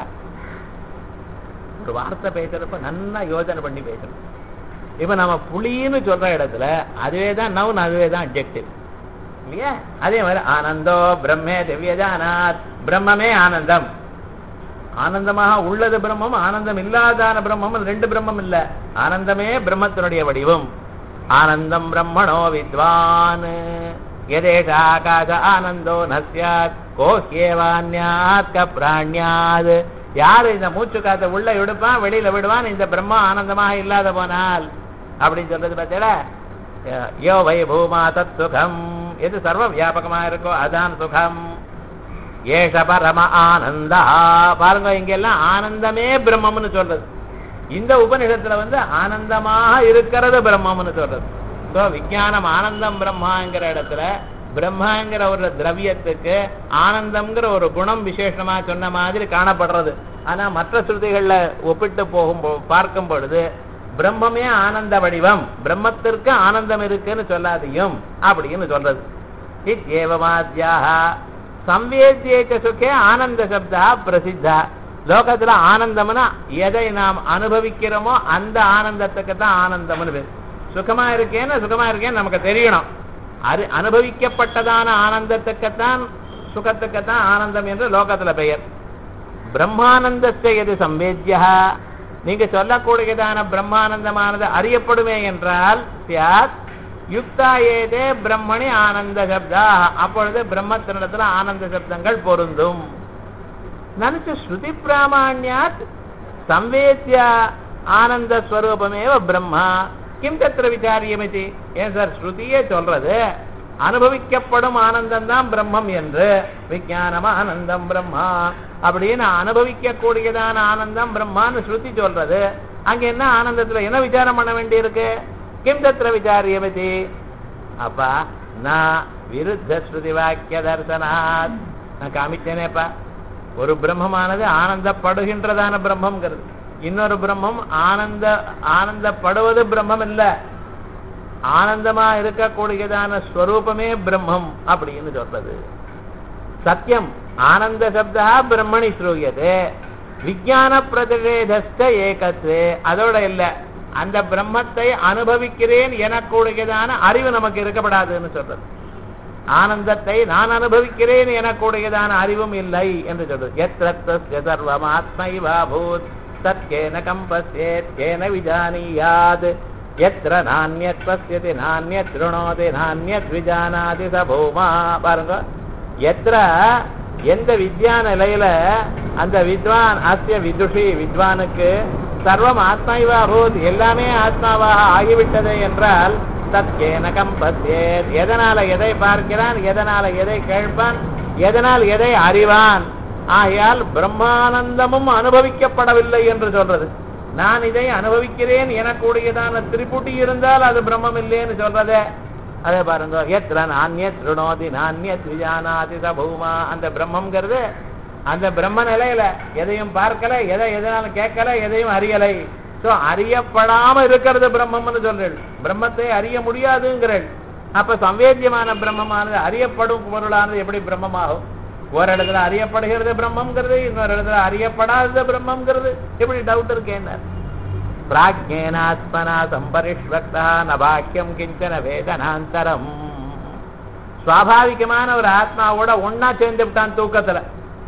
ஒரு வார்த்தை பேசுறப்ப நல்லா யோசனை பண்ணி பேசணும். இப்ப நம்ம புலின்னு சொல்ற இடத்துல அதுவே தான் நவுன், அதுவே தான் அட்ஜெக்டிவ் இல்லையா? அதே மாதிரி ஆனந்தோ பிரம்மே திவ்யஜானாத், பிரம்மமே ஆனந்தம். ஆனந்தமாக உள்ளது பிரம்மம், ஆனந்தம் இல்லாதான பிரம்மம் ரெண்டு பிரம்மம் இல்ல, ஆனந்தமே பிரம்மத்தினுடைய வடிவம். ஆனந்தம் பிரம்மணோ வித்வான் யதேஷ ஆகாச ஆனந்தோ நஸ்யாத் கோஹ்யேவான்யாத் கப்ராண்யாத். யாரு இந்த மூச்சு காத்த உள்ள விடுப்பான் வெளியில விடுவான், இந்த பிரம்மா ஆனந்தமாக இல்லாத போனால் அப்படின்னு சொல்றது பார்த்தீங்களா? யோ வை பூமா தத் சுகம், எது சர்வ வியாபகமா இருக்கோ அதான் சுகம். ஏஷ பரம ஆனந்தா. பாருங்க இங்கெல்லாம் ஆனந்தமே பிரம்மம்னு சொல்றது. இந்த உபநிஷத்துல வந்து ஆனந்தமாக இருக்கிறது பிரம்மம்னு சொல்றது. சோ விஞ்ஞானம் ஆனந்தம் பிரம்மாங்கிற இடத்துல பிரம்மாங்கிற ஒரு திரவியத்துக்கு ஆனந்தம்ங்கிற ஒரு குணம் விசேஷமா சொன்ன மாதிரி காணப்படுறது. ஆனா மற்ற ஸ்ருதிகள்ல ஒப்பிட்டு போகும் பார்க்கும் பொழுது பிரம்மமே ஆனந்த வடிவம், பிரம்மத்திற்கு ஆனந்தம் இருக்குன்னு சொல்லாதையும் அப்படின்னு சொல்றது. இத்யேவமாத்யாஹ சம்வேத்யேச்ச சுகே ஆனந்த சப்தா பிரசித்தா. லோகத்துல ஆனந்தம்னா எதை நாம் அனுபவிக்கிறோமோ அந்த ஆனந்தத்துக்கு தான் ஆனந்தம்னு பேர். சுகமா இருக்கேன்னு சுகமா இருக்கேன்னு நமக்கு தெரியணும். அது அனுபவிக்கப்பட்டதான ஆனந்தத்துக்குத்தான் சுகத்துக்குத்தான் ஆனந்தம் என்று லோகத்துல பெயர். பிரம்மானந்தத்தை எது சம்வேத்யா, நீங்க சொல்லக்கூடியதான பிரம்மானந்தமானது அறியப்படுமே என்றால் சியாத் யுக்தா ஏதே பிரம்மணி ஆனந்த சப்தா, அப்பொழுது பிரம்மத்தினிடத்துல ஆனந்த சப்தங்கள் பொருந்தும். நினைச்சு ஸ்ருதி பிராமாண்யாத் சம்வேத்யா ஆனந்த ஸ்வரூபமேவ பிரம்மா கிம் தத்திர விசாரியமிதி. ஏன் சார் ஸ்ருதியே சொல்றது அனுபவிக்கப்படும் ஆனந்தம் தான் பிரம்மம் என்று, விஞ்ஞானம் ஆனந்தம் பிரம்மா அப்படின்னு அனுபவிக்க கூடியதான ஆனந்தம் பிரம்மான்னு ஸ்ருதி சொல்றது. அங்க என்ன ஆனந்தத்துல என்ன விசாரம் பண்ண வேண்டி இருக்கு? கிம் தத்திர விசாரியமிதி. அப்பா நான் விருத்த ஸ்ருதி வாக்கிய தர்சனாத் நான் காமிச்சேனேப்பா. ஒரு பிரம்மமானது ஆனந்தப்படுகின்றதான பிரம்மம்ங்கிறது, இன்னொரு பிரம்மம் ஆனந்த ஆனந்தப்படுவது பிரம்மம் இல்ல, ஆனந்தமா இருக்கக்கூடியதான ஸ்வரூபமே பிரம்மம் அப்படின்னு சொல்றது. சத்தியம் ஆனந்த சப்தா பிரம்மணி ஸ்ரூயதே விஞ்ஞான பிரதிஷேதஸ்த ஏகத்வே. அதோட இல்ல, அந்த பிரம்மத்தை அனுபவிக்கிறேன் எனக்கூடியதான அறிவு நமக்கு இருக்கப்படாதுன்னு சொல்றது. ஆனந்தத்தை நான் அனுபவிக்கிறேன் எனக்கூடியதான அறிவும் இல்லை என்று சொல்றது. யத்ரத்ய சர்வம் ஆத்மைவா பூத் தத்கேன கம்பஸ்யேத் கேன விஜானியாத் யத்ர நான்யத் பஸ்யதி நான்யத் ருணோதி நான்யத் விஜானாதி ச பூமா. பாருங்க, எத்திர எந்த வித்யா நிலையில அந்த வித்வான் அஸ்ய விதுஷி வித்வானுக்கு சர்வம் ஆத்மைவா பூத் எல்லாமே ஆத்மாவாக ஆகிவிட்டது என்றால் தத்கேன கம்பஸ்யேத் எதனால எதை பார்க்கிறான், எதனால எதை கேட்பான், எதனால் எதை அறிவான். ஆகையால் பிரம்மானந்தமும் அனுபவிக்கப்படவில்லை என்று சொல்றது. நான் இதை அனுபவிக்கிறேன் எனக்கூடியதான திரிபுட்டி இருந்தால் அது பிரம்மம் இல்லைன்னு சொல்றதே. அதே பாருங்க, எத்திர நான்யத் ருணோதி நான்யத் விஜானாதி ச பூமா. அந்த பிரம்மம்ங்கிறது அந்த பிரம்ம நிலையில எதையும் பார்க்கல, எதை எதனாலும் கேட்கல, எதையும் அறியலை. சோ அறியப்படாம இருக்கிறது பிரம்மம்னு சொல்றேன். பிரம்மத்தை அறிய முடியாதுங்கிறேன். அப்ப சம்வேத்தியமான பிரம்மமானது அறியப்படும் பொருளானது எப்படி பிரம்மமாகும்? ஒரு இடத்துல அறியப்படுகிறது பிரம்மம்ங்கிறது, இன்னொரு இடத்துல அறியப்படாத பிரம்மம்ங்கிறது. எப்படி டவுட் இருக்கேன்? பிராக்ஞேனாத்மனா சம்பரிஷ்வக்தா நபாக்கியம் கிஞ்சன வேதனாந்தரம். சுவாபாவிகமான ஒரு ஆத்மாவோட ஒன்னா சேர்ந்து விட்டான் தூக்கத்துல.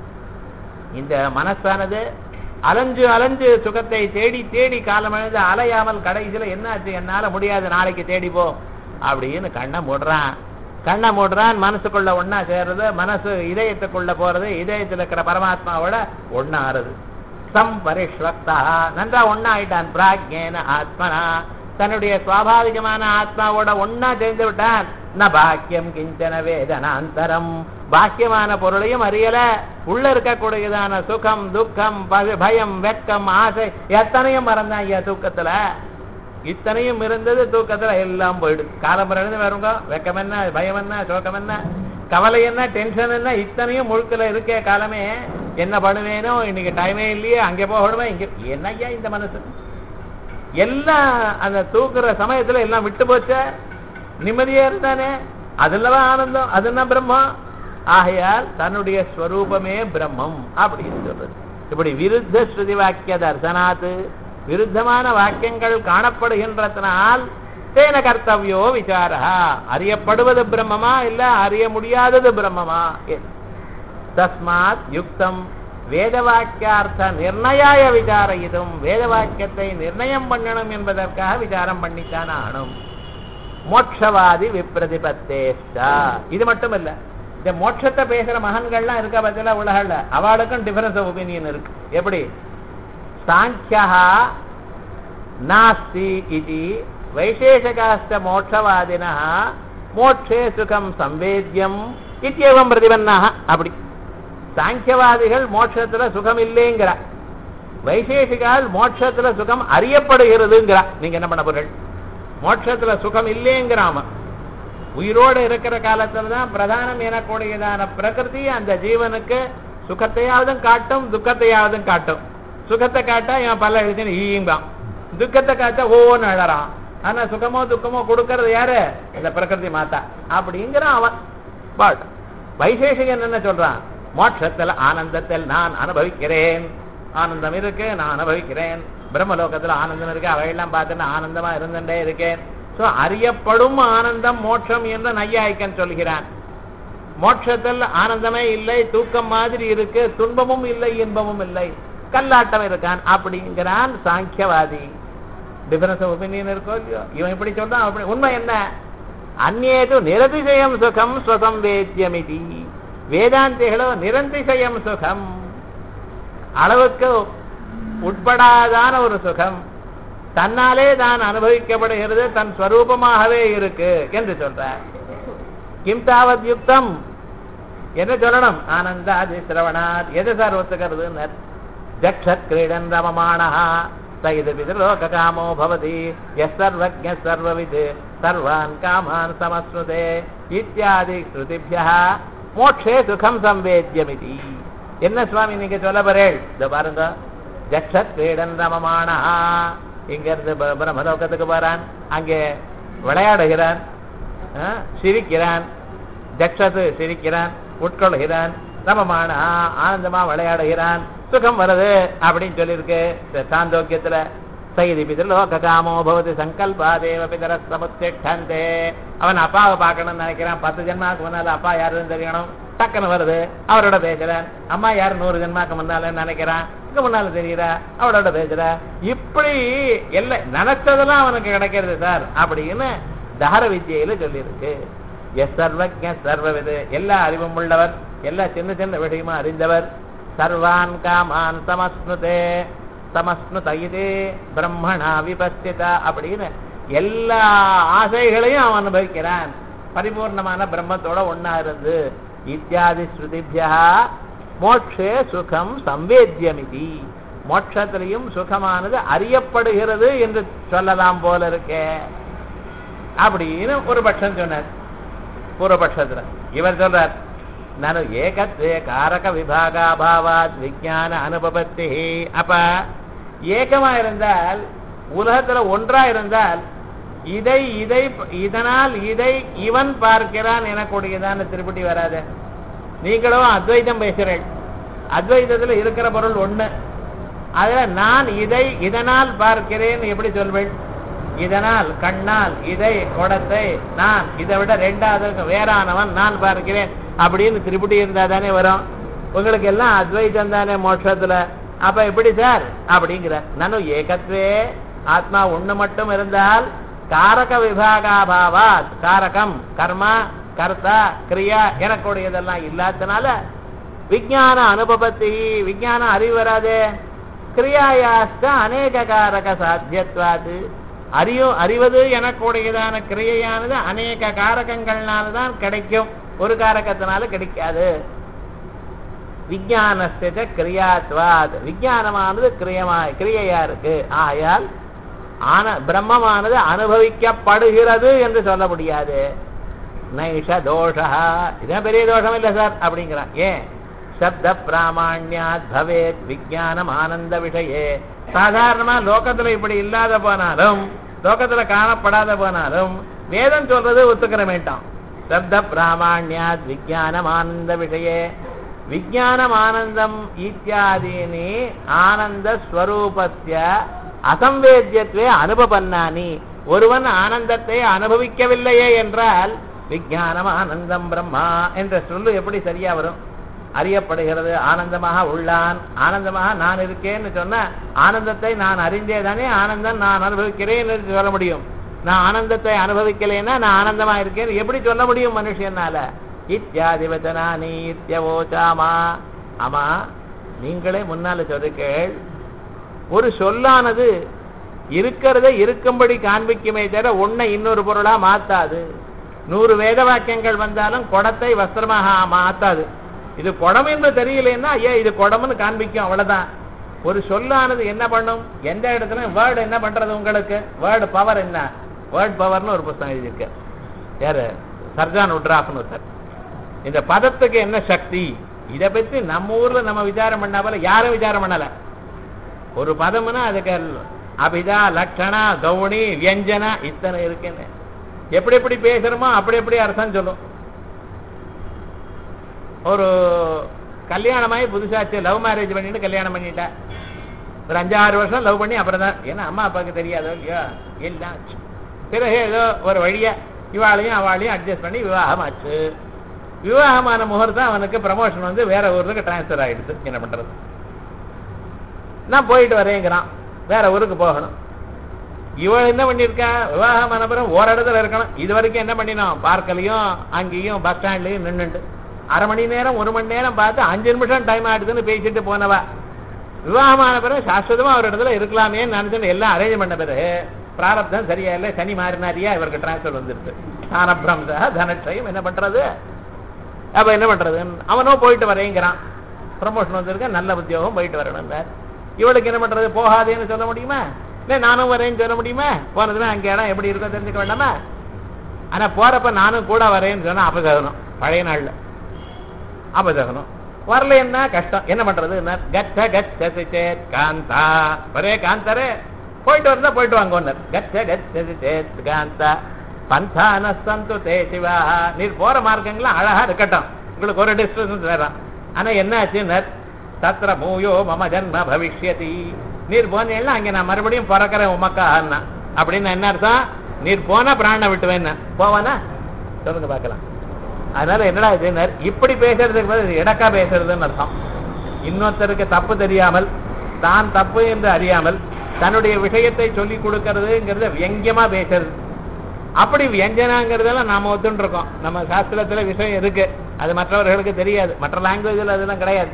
இந்த மனசானது அலைஞ்சு அலைஞ்சு சுகத்தை தேடி தேடி காலம் அழிந்து அலையாமல் கடைசியில என்ன ஆச்சு, என்னால முடியாது நாளைக்கு தேடிப்போ அப்படின்னு கண்ணை மூடுறான். கண்ணை மூடுறான், மனசுக்குள்ள ஒன்னா சேர்றது, மனசு இதயத்துக்குள்ள போறது, இதயத்தில் இருக்கிற பரமாத்மாவோட ஒன்னா ஆறுது. சம்பரிஷ்வக்தா நன்றா ஒன்னா ஆயிட்டான். பிராக்ஞேன ஆத்மனா தன்னுடைய சுவாபாவிகமான ஆத்மாவோட ஒன்னா சேர்ந்து விட்டான். ந பாக்கியம் கிஞ்சன வேதனாந்தரம் பாக்கியமான பொருளையும் அறியல, உள்ள இருக்கக்கூடியதான சுகம் துக்கம் பயம் வெட்கம் ஆசை எத்தனையும் மறந்தான் ஐயா தூக்கத்துல. இத்தனையும் இருந்தது தூக்கத்துல எல்லாம் போயிடுது. காலம்பரம் வருங்க, வெக்கம் என்ன, பயம் என்ன, சோகம் என்ன, கவலை என்ன, டென்ஷன் என்ன, இத்தனையும் முழுக்கல இருக்கே காலமே. என்ன பண்ணுவேனோ, இன்னைக்கு டைமே இல்லையே, அங்கே போகணுமே, இங்க என்ன ஐயா இந்த மனசு எல்லாம் அந்த தூக்குற சமயத்துல எல்லாம் விட்டு போச்ச, நிம்மதியா இருந்தானே, அதுலவா ஆனந்தம், அதுன்னா பிரம்மம். ஆகையால் தன்னுடைய ஸ்வரூபமே பிரம்மம் அப்படின்னு சொல்றது. இப்படி விருத்த ஸ்ருதி வாக்கிய தர்சனாத்து விருத்தமான வாக்கியங்கள் காணப்படுகின்றதனால் தேன கர்த்தவியோ விசாரா அறியப்படுவது பிரம்மமா இல்ல அறிய முடியாதது பிரம்மமா. தஸ்மாத் யுக்தம் வேத வாக்கியார்த்த நிர்ணயாய விசாரயிதும் வேத வாக்கியத்தை நிர்ணயம் பண்ணணும் என்பதற்காக விசாரம் பண்ணித்தான் ஆனும். மோட்சவாதி விப்ரதிபத்தேஷ்டா. இது மட்டும் இல்ல, இந்த மோட்சத்தை பேசுற மகன்கள்லாம் இருக்க பத்தில உலகல்ல அவளுக்கும் டிஃபரன்ஸ் ஆஃப் ஒப்பீனியன் இருக்கு. எப்படி சாங்கியா நாஸ்தி இதி வைசேஷகாஸ்த மோட்சவாதினா மோட்சே சுகம் சம்வேத்யம் இத்தியேவம் பிரதிபன்னாக. அப்படி சாங்கியவாதிகள் மோட்சத்துல சுகம் இல்லைங்கிறா, வைசேஷிகால் மோட்சத்துல சுகம் அறியப்படுகிறதுங்கிறா. நீங்க என்ன பண்ண போறீங்க? மோட்சத்துல சுகம் இல்லைங்கிறாம உயிரோடு இருக்கிற காலத்துலதான் பிரதானம் எனக்கூடியதான பிரகிருதி அந்த ஜீவனுக்கு சுகத்தையாவதும் காட்டும் துக்கத்தையாவதும் காட்டும். சுகத்தை காட்டா இவன் பல்ல எழுதினு ஈம்பான், துக்கத்தை காய்ச்சா ஓன்னு அழறான். ஆனா சுகமோ துக்கமோ கொடுக்கறது யாரு? இந்த பிரகிருதி மாதா. அப்படிங்கிறான் அவன் பாட். வைசேஷிகன் என்ன சொல்றான்? மோட்சத்தில் ஆனந்தத்தில் நான் அனுபவிக்கிறேன், ஆனந்தம் இருக்கு, நான் அனுபவிக்கிறேன். பிரம்மலோகத்துல ஆனந்தம் இருக்கு, அவையெல்லாம் பார்த்துட்டு ஆனந்தமா இருந்துட்டே இருக்கேன். சோ அறியப்படும் ஆனந்தம் மோட்சம் என்று நையாயிக்கன் சொல்கிறான். மோட்சத்தில் ஆனந்தமே இல்லை, தூக்கம் மாதிரி இருக்கு, துன்பமும் இல்லை, இன்பமும் இல்லை, கல்லாட்டம் இருக்கான் அப்படிங்கிறான் சாங்கியவாதி. டிஃபரன்ஸ் ஆஃப் ஒப்பீனியன் இருக்கோ இல்லையோ? இவன் இப்படி சொல்றான். அப்படி உண்மை என்ன? அந்நேது நிரதிசயம் சுகம் ஸ்வசம் வேத்தியமிதி. வேதாந்திகளோ நிரதிசயம் சுகம், அளவுக்கு உட்படாதான ஒரு சுகம், தன்னாலே தான் அனுபவிக்கப்படுகிறது, தன் ஸ்வரூபமாகவே இருக்கு என்று சொல்றார். கிம் தாவத் யுக்தம் என்ன சொல்லணும்? ஆனந்தாதி சிரவணாத். எது சார் ஒத்துக்கிறது? ஜக்ஷத் கிரீடன் ரமமாணா சகித பிதலோக காமோ பவதி யஸ்ஸர்வஜ்ஞ சர்வவித் சர்வான் காமான் சமஸ்னுதே இத்யாதி ஸ்ருதிப்யः மோட்சே சுகம் சம்வேத்யமிதி. என்ன சுவாமி நீங்க சொல்ல போறேன்? இத பாருங்க, ஜக்ஷத் கிரீடன் ரமமாணா, இங்க இருந்து பிரம்மலோகத்துக்கு போறான், அங்கே விளையாடுகிறான், சிரிக்கிறான். ஜக்ஷத்து சிரிக்கிறான், உட்கொள்கிறான், ரமமானா ஆனந்தமா விளையாடுகிறான், சுகம் வருது அப்படின்னு சொல்லியிருக்கு சாந்தோக்கியத்துல. சைதி பிதலோக காமோ பவதி சங்கல்பாதேவ பிதர சமுத்திஷ்டந்தே. அவன் அப்பாவை பார்க்கணும்னு நினைக்கிறான், பத்து ஜென்மாக்கு முன்னால அப்பா யாருன்னு தெரியணும், டக்குன்னு வருது, அவரோட பேசுறான். அம்மா யாரு நூறு ஜென்மாக்கு முன்னால நினைக்கிறான், இங்க முன்னால தெரியுறா, அவரோட பேசுற. இப்படி எல்லாம் நினைச்சதெல்லாம் அவனுக்கு கிடைக்கிறது சார் அப்படின்னு தஹர வித்யில சொல்லியிருக்கு. எஸ் சர்வஜ்ஞ சர்வவிது, எல்லா அறிவும் உள்ளவர், எல்லா சின்ன சின்ன விஷயமா அறிந்தவர். சர்வான் காமான் சமஸ்னுதே சமஸ்னுதயிதே பிரம்மணா விபஸ்திதா அப்படின்னு எல்லா ஆசைகளையும் அவன் அனுபவிக்கிறான், பரிபூர்ணமான பிரம்மத்தோட ஒன்னா இருந்து. இத்தியாதி ஸ்ருதிப்யா மோட்சே சுகம் சம்வேத்யமிதி. மோட்சத்திலையும் சுகமானது அறியப்படுகிறது என்று சொல்லலாம் போல இருக்கே அப்படின்னு ஒரு பட்சம் சொன்னார். பூர்வபட்சத்துல இவர் சொல்றார், நானு ஏகத்வே காரக விபாகாபாவாத் விஞ்ஞான அனுபவத்தி. அப்ப ஏகமா இருந்தால், உலகத்துல ஒன்றா இருந்தால், இதை இதை இதனால் இதை இவன் பார்க்கிறான் எனக்கூடியதான திருப்பட்டி வராது. நீங்களும் அத்வைதம் பேசுறேன், அத்வைதத்துல இருக்கிற பொருள் ஒண்ணு, அதுல நான் இதை இதனால் பார்க்கிறேன் எப்படி சொல்வேன்? இதனால் கண்ணால் இதை குடத்தை நான் இதை விட ரெண்டாவது வேறானவன் நான் பார்க்கிறேன் அப்படின்னு திருப்பி இருந்தா தானே வரும். உங்களுக்கு எல்லாம் அத்வைதம் தானே மோட்சத்துல. அப்ப எப்படி சார் அப்படிங்கிற? நானும் ஏகத்வே ஆத்மா ஒண்ணு மட்டும் இருந்தால் காரக விபாகாபாவா, காரகம் கர்மா கர்த்தா கிரியா எனக்கூடியதெல்லாம் இல்லாதனால விஞ்ஞான அனுபவத்தி, விஞ்ஞான அறிவு வராது. கிரியாயாஸ்த அநேக காரக சாத்தியத்வாது, அறியும் அறிவது எனக்கூடியதான கிரியையானது அநேக காரகங்கள்னால்தான் கிடைக்கும், ஒரு காரகத்தினால கிடைக்காது. விஞ்ஞானஸ்த கிரியாத்வாத், விஞ்ஞானமானது கிரியமா கிரியையா இருக்கு. ஆயால் ஆன பிரம்மமானது அனுபவிக்கப்படுகிறது என்று சொல்ல முடியாது. நைஷ தோஷா, இதான் பெரிய தோஷம் இல்லை சார் அப்படிங்கிறான். ஏன்? சப்த பிராமாண்யாத் பவேத் விஞ்ஞானம் ஆனந்த விஷயே. சாதாரணமா லோகத்துல இப்படி இல்லாத போனாலும், லோகத்துல காணப்படாத போனாலும் வேதம் சொல்றது ஒத்துக்கிற வேண்டாம். சப்த பிராமாண்யாத் விஞ்ஞானம் ஆனந்த விஷயே விஞ்ஞானம் ஆனந்தம் இத்தியாதீனி ஆனந்த ஸ்வரூபஸ்ய அசம்வேத்யத்வே அனுபவன்னானி. ஒருவன் ஆனந்தத்தை அனுபவிக்கவில்லையே என்றால் விஞ்ஞானம் ஆனந்தம் பிரம்மா என்ற சொல்லு எப்படி சரியா வரும்? அறியப்படுகிறது, ஆனந்தமாக உள்ளான், ஆனந்தமாக நான் இருக்கேன்னு சொன்ன ஆனந்தத்தை நான் அறிந்தேதானே ஆனந்தம் நான் அனுபவிக்கிறேன் என்று சொல்ல முடியும். நான் ஆனந்தத்தை அனுபவிக்கலைன்னா நான் ஆனந்தமா இருக்கேன் எப்படி சொல்ல முடியும் மனுஷனால? இத்தியாதி வச்சனானி இத்தியவோச்சாமா. ஆமா, நீங்களே முன்னால சொல்லுங்கள், ஒரு சொல்லானது இருக்கிறத இருக்கும்படி காண்பிக்குமே தவிர ஒன்னை இன்னொரு பொருளா மாத்தாது. நூறு வேத வாக்கியங்கள் வந்தாலும் குடத்தை வஸ்திரமாக மாத்தாது. இது குடம் என்று தெரியலன்னா ஏன் இது குடம்னு காண்பிக்கும், அவ்வளவுதான். ஒரு சொல்லானது என்ன பண்ணும்? எந்த இடத்துல வேர்டு என்ன பண்றது? உங்களுக்கு வேர்டு பவர் என்ன? வேர்ட் பவர்னு ஒரு புத்தகம் எழுதியிருக்கு, யாரு? சர்ஜான் உட்ராஃப்னு சார். இந்த பதத்துக்கு என்ன சக்தி, இதை பற்றி நம்ம ஊர்ல நம்ம விசாரம் பண்ண போல யாரும் விசாரம் பண்ணல. ஒரு பதம்னா அதுக்கு அபிதா, லட்சணா, கவுனி, வியஞ்சனா இத்தனை இருக்குன்னு எப்படி எப்படி பேசுறோமோ அப்படி எப்படி அர்த்தம் சொல்லும். ஒரு கல்யாணமாயி புதுசாச்சு, லவ் மேரேஜ் பண்ணிட்டு கல்யாணம் பண்ணிட்டா, ஒரு அஞ்சாறு வருஷம் லவ் பண்ணி அப்புறம் தான், ஏன்னா அம்மா அப்பாவுக்கு தெரியாதோ இல்லையோ எல்லாம் பிறகு ஏதோ ஒரு வழியா இவாளையும் அவளையும் அட்ஜஸ்ட் பண்ணி விவாகம் ஆச்சு. விவாகமான முகூர்த்தம் அவனுக்கு ப்ரமோஷன் வந்து வேற ஊருக்கு டிரான்ஸ்பர் ஆயிடுது. என்ன பண்றது? நான் போயிட்டு வரேங்கிறான், வேற ஊருக்கு போகணும். இவள் என்ன பண்ணிருக்கா, விவாகமான பிறகு ஒரு இடத்துல இருக்கணும். இது வரைக்கும் என்ன பண்ணினோம், பார்க்கலையும் அங்கேயும் பஸ் ஸ்டாண்ட்லயும் நின்றுட்டு அரை மணி நேரம் ஒரு மணி நேரம் பார்த்து அஞ்சு நிமிஷம் டைம் ஆயிடுதுன்னு பேசிட்டு போனவா விவாகமான பிறகு சாஸ்வதமா ஒரு இடத்துல இருக்கலாமே நினைச்சுட்டு எல்லாம் அரேஞ்ச் பண்ண பிறகு பிராரப்தம் சரியா இல்லை, சனி மாறினாரியா இவருக்கு டிரான்ஸ்பர் வந்துருக்கு. தானபிரம்சா தனட்சயம் என்ன பண்றது? அப்ப என்ன பண்றது? அவனோ போயிட்டு வரேங்கிறான், ப்ரமோஷன் வந்திருக்க, நல்ல உத்தியோகம், போயிட்டு வரணும். இவளுக்கு என்ன பண்றது? போகாதேன்னு சொல்ல முடியுமா? இல்லை நானும் வரேன்னு சொல்ல முடியுமா? போனதுன்னா அங்கே இடம் எப்படி இருக்கோ தெரிஞ்சுக்க வேண்டாமா? ஆனா போறப்ப நானும் கூட வரேன்னு சொன்னா அபசகனம். பழைய நாள்ல அபசகனம். வரல என்ன கஷ்டம், என்ன பண்றது? கச்ச கச்ச சேத் காந்தா, ஒரே காந்தரே போயிட்டு வரதா போயிட்டு வாங்க. கச்ச கச்ச சேத் காந்தா பந்தான சந்து தே சிவா. நீர் போற மார்க்கங்கள்லாம் அழகா இருக்கட்டும், உங்களுக்கு ஒரு டிஸ்டன்ஸ் வேறாம். ஆனா என்ன ஆச்சுன்னு, தத்ர மூயோ மம ஜன்ம பவிஷ்யதி. நீர் போனீங்கன்னா அங்க நான் மறுபடியும் பிறக்கிறேன் உமக்கா அப்படின்னு என்ன அர்த்தம்? நீர் போனா பிராண விட்டுவேன், போவானா சொல்லுங்க பார்க்கலாம். அதனால என்னடா இது, இப்படி பேசுறதுக்கு இடக்கா பேசுறதுன்னு அர்த்தம். இன்னொருத்தருக்கு தப்பு தெரியாமல், தான் தப்பு என்று அறியாமல் தன்னுடைய விஷயத்தை சொல்லி கொடுக்கறதுங்கிறத வியங்கியமா பேசுறது. அப்படி வியஞ்சனாங்கிறதெல்லாம் நாம ஒத்துன்னு இருக்கோம். நம்ம சாஸ்திரத்துல விஷயம் இருக்கு, அது மற்றவர்களுக்கு தெரியாது. மற்ற லாங்குவேஜ்ல அதெல்லாம் கிடையாது.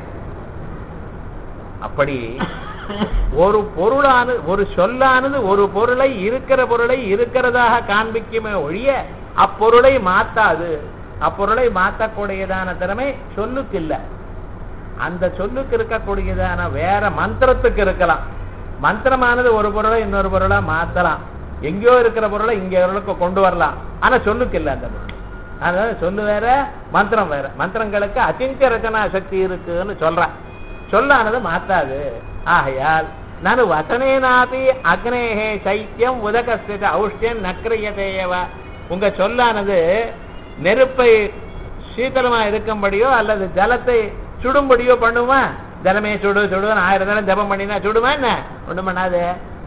அப்படி ஒரு பொருளானது, ஒரு சொல்லானது ஒரு பொருளை, இருக்கிற பொருளை இருக்கிறதாக காண்பிக்குமே ஒழிய அப்பொருளை மாத்தாது. அப்பொருளை மாற்றக்கூடியதான திறமை சொல்லுக்கு இல்லை. அந்த சொல்லுக்கு இருக்கக்கூடியதான வேற மந்திரத்துக்கு இருக்கலாம். மந்திரமானது ஒரு பொருளை இன்னொரு பொருளா மாத்தலாம், எங்கேயோ இருக்கிற பொருளை இங்க கொண்டு வரலாம். ஆனா சொல்லுக்கு இல்லை அந்த பொருள். அதனால சொல்லு வேற, மந்திரம் வேற. மந்திரங்களுக்கு அச்சிந்திய ரச்சனா சக்தி இருக்குன்னு சொல்றேன், சொல்லானது மாத்தாது. ஆகையால் நான் வசனேனாபி அக்னேகே சைத்தியம் உதகஸ்த ஔஷ்டியம் நக்ரியதேயவ. உங்க சொல்லானது நெருப்பை சீத்தலமா இருக்கும்படியோ அல்லது ஜலத்தை சுடும்படியோ பண்ணுமா? ஜலமே சுடு சுடுன்னு ஆயிரம் தரம் ஜபம் பண்ணினா சுடுமா? என்ன ஒண்ணும் பண்ணாது.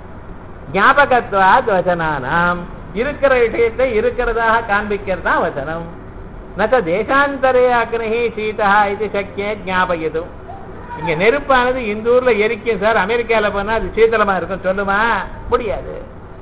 ஞாபகத்வாத் வசனானாம், இருக்கிற விஷயத்தை இருக்கிறதாக காண்பிக்கிறது தான் வசனம். நச்ச தேசாந்தரே அக்னி சீதா இது சக்கிய ஞாபகத்தும். இங்க நெருப்பானது இந்த ஊர்ல எரிக்கும் சார், அமெரிக்கால போனா அது சீத்தலமா இருக்கும் சொல்லுமா? முடியாது.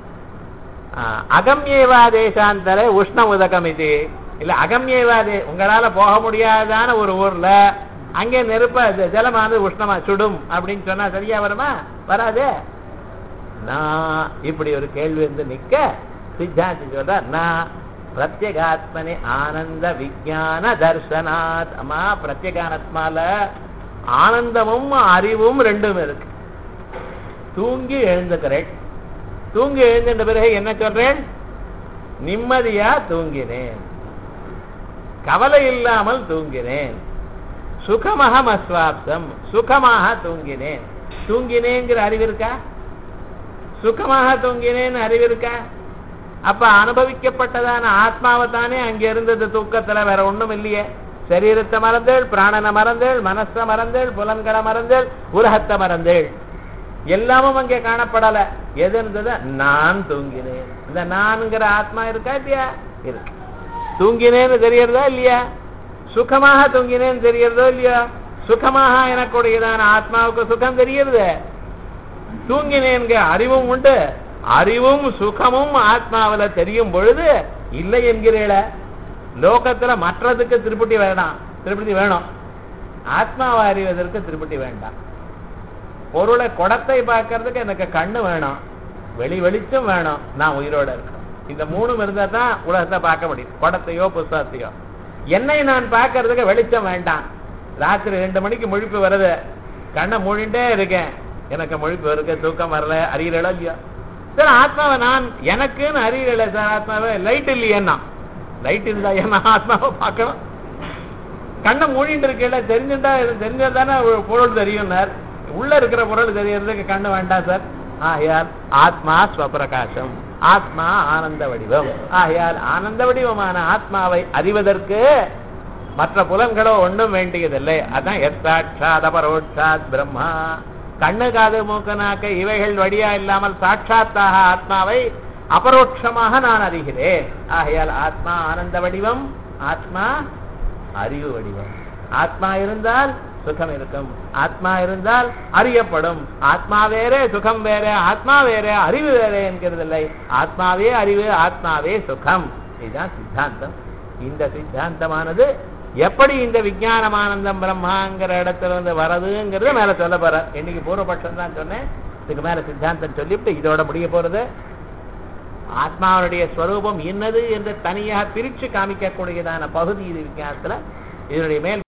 அகம்யேவா தேசாந்தரே உஷ்ண உதகம் இது இல்ல, அகம்யேவாதே உங்களால போக முடியாதான ஒரு ஊர்ல அங்கே நெருப்ப ஜலமானது உஷ்ணமா சுடும் அப்படின்னு சொன்னா சரியா வருமா? வராது. நான் இப்படி ஒரு கேள்வி வந்து நிக்க சித்தாந்தி சொல்ற, நான் பிரத்யேகாத்மனி ஆனந்த விஞ்ஞான தர்சனாத். அம்மா பிரத்யேகாத்மால ஆனந்தமும் அறிவும் ரெண்டும் இருக்கு. தூங்கி எழுந்துக்கிறேன், தூங்கி எழுந்த பிறகு என்ன சொல்றேன்? நிம்மதியா தூங்கினேன், கவலை இல்லாமல் தூங்கினேன், சுகமகம் அஸ்வாப்தம், சுகமாக தூங்கினேன். தூங்கினேங்கிற அறிவு இருக்கா? சுகமாக தூங்கினேன்னு அறிவு இருக்கா? அப்ப அனுபவிக்கப்பட்டதான ஆத்மாவை தானே அங்க இருந்தது தூக்கத்துல, வேற ஒண்ணும் இல்லையே. சரீரத்தை மறந்தேள், பிராணனை மறந்தேள், மனசை மறந்தேள், புலன்களை மறந்தேள், உலகத்தை மறந்தேள், எல்லாமும் அங்கே காணப்படல. எது இருந்தது? நான் தூங்கினேன். இந்த நான்கிற ஆத்மா இருக்கா இல்லையா? இருக்கு. தூங்கினேன்னு தெரியறதா இல்லையா? சுகமாக தூங்கினேன்னு தெரியறதோ இல்லையா? சுகமாக எனக்குடையதான ஆத்மாவுக்கு சுகம் தெரியறது. தூங்கினேங்க அறிவும் உண்டு, அறிவும் சுகமும் ஆத்மாவில தெரியும் பொழுது இல்லை என்கிறீள. லோகத்துல மற்றதுக்கு திருப்பதி வேண்டாம், திருப்பதி வேணும். ஆத்மாவை அறிவதற்கு திருப்பதி வேண்டாம். பொருளை குடத்தை பார்க்கறதுக்கு எனக்கு கண்ணு வேணும், வெளி வெளிச்சம் வேணும், நான் உயிரோட இருக்கேன். இந்த மூணும் இருந்தா தான் உலகத்தை பார்க்க முடியும், குடத்தையோ புஸ்தகத்தையோ. என்னை நான் பார்க்கறதுக்கு வெளிச்சம் வேண்டாம். ராத்திரி ரெண்டு மணிக்கு முழிப்பு வருது, கண்ணை மூடிண்டே இருக்கேன், எனக்கு முழிப்பு வருது, தூக்கம் வரல, அறியறோ இல்லையோ? சார் ஆத்மாவை நான் எனக்குன்னு அறியல சார். ஆத்மாவை லைட் இல்லையேன்னா, லைட் இருந்தா ஏன்னா ஆத்மாவை பார்க்கணும். கண்ணை மூடிட்டு இருக்கல, தெரிஞ்சுட்டா தெரிஞ்சதானே பொருள் தெரியும். உள்ள இருக்கிற பொருள் தெரியறதுக்கு கண்ணு வேண்டாம் சார். ஆகையால் ஆத்மா ஸ்வபிரகாசம், ஆத்மா ஆனந்த வடிவம். ஆகையால் ஆனந்த வடிவமான ஆத்மாவை அறிவதற்கு மற்ற புலன்களோ ஒன்றும் வேண்டியதில்லை. அதான் எத்தாட்சாத் அபரோட்சாத் பிரம்மா. கண்ணு காது மூக்கு நாக்கு இவைகள் வழியா இல்லாமல் சாட்சாத்தாக ஆத்மாவை அபரோட்சமாக நான் அறிகிறேன். ஆகையால் ஆத்மா ஆனந்த வடிவம், ஆத்மா அறிவு வடிவம். ஆத்மா இருந்தால் சுகம் இருக்கும், ஆத்மா இருந்தால் அறியப்படும். ஆத்மா வேறே சுகம் வேறே, ஆத்மா வேறே அறிவு வேறே என்கிறதில்லை. ஆத்மாவே அறிவு, ஆத்மாவே சுகம். இதுதான் சித்தாந்தம். இந்த சித்தாந்தமானது எப்படி இந்த விஞ்ஞானமானந்தம் பிரம்மாங்கிற இடத்துல வந்து வரதுங்கிறது மேல சொல்ல போற. இன்னைக்கு பூர்வபட்சம் தான் சொன்னேன், இதுக்கு மேல சித்தாந்தம் சொல்லிவிட்டு இதோட முடிய போறது. ஆத்மாவுடைய ஸ்வரூபம் என்னது என்று தனியாக பிரிச்சு காமிக்கக்கூடியதான பகுதி இது விஞ்ஞானத்துல. இதனுடைய மேல்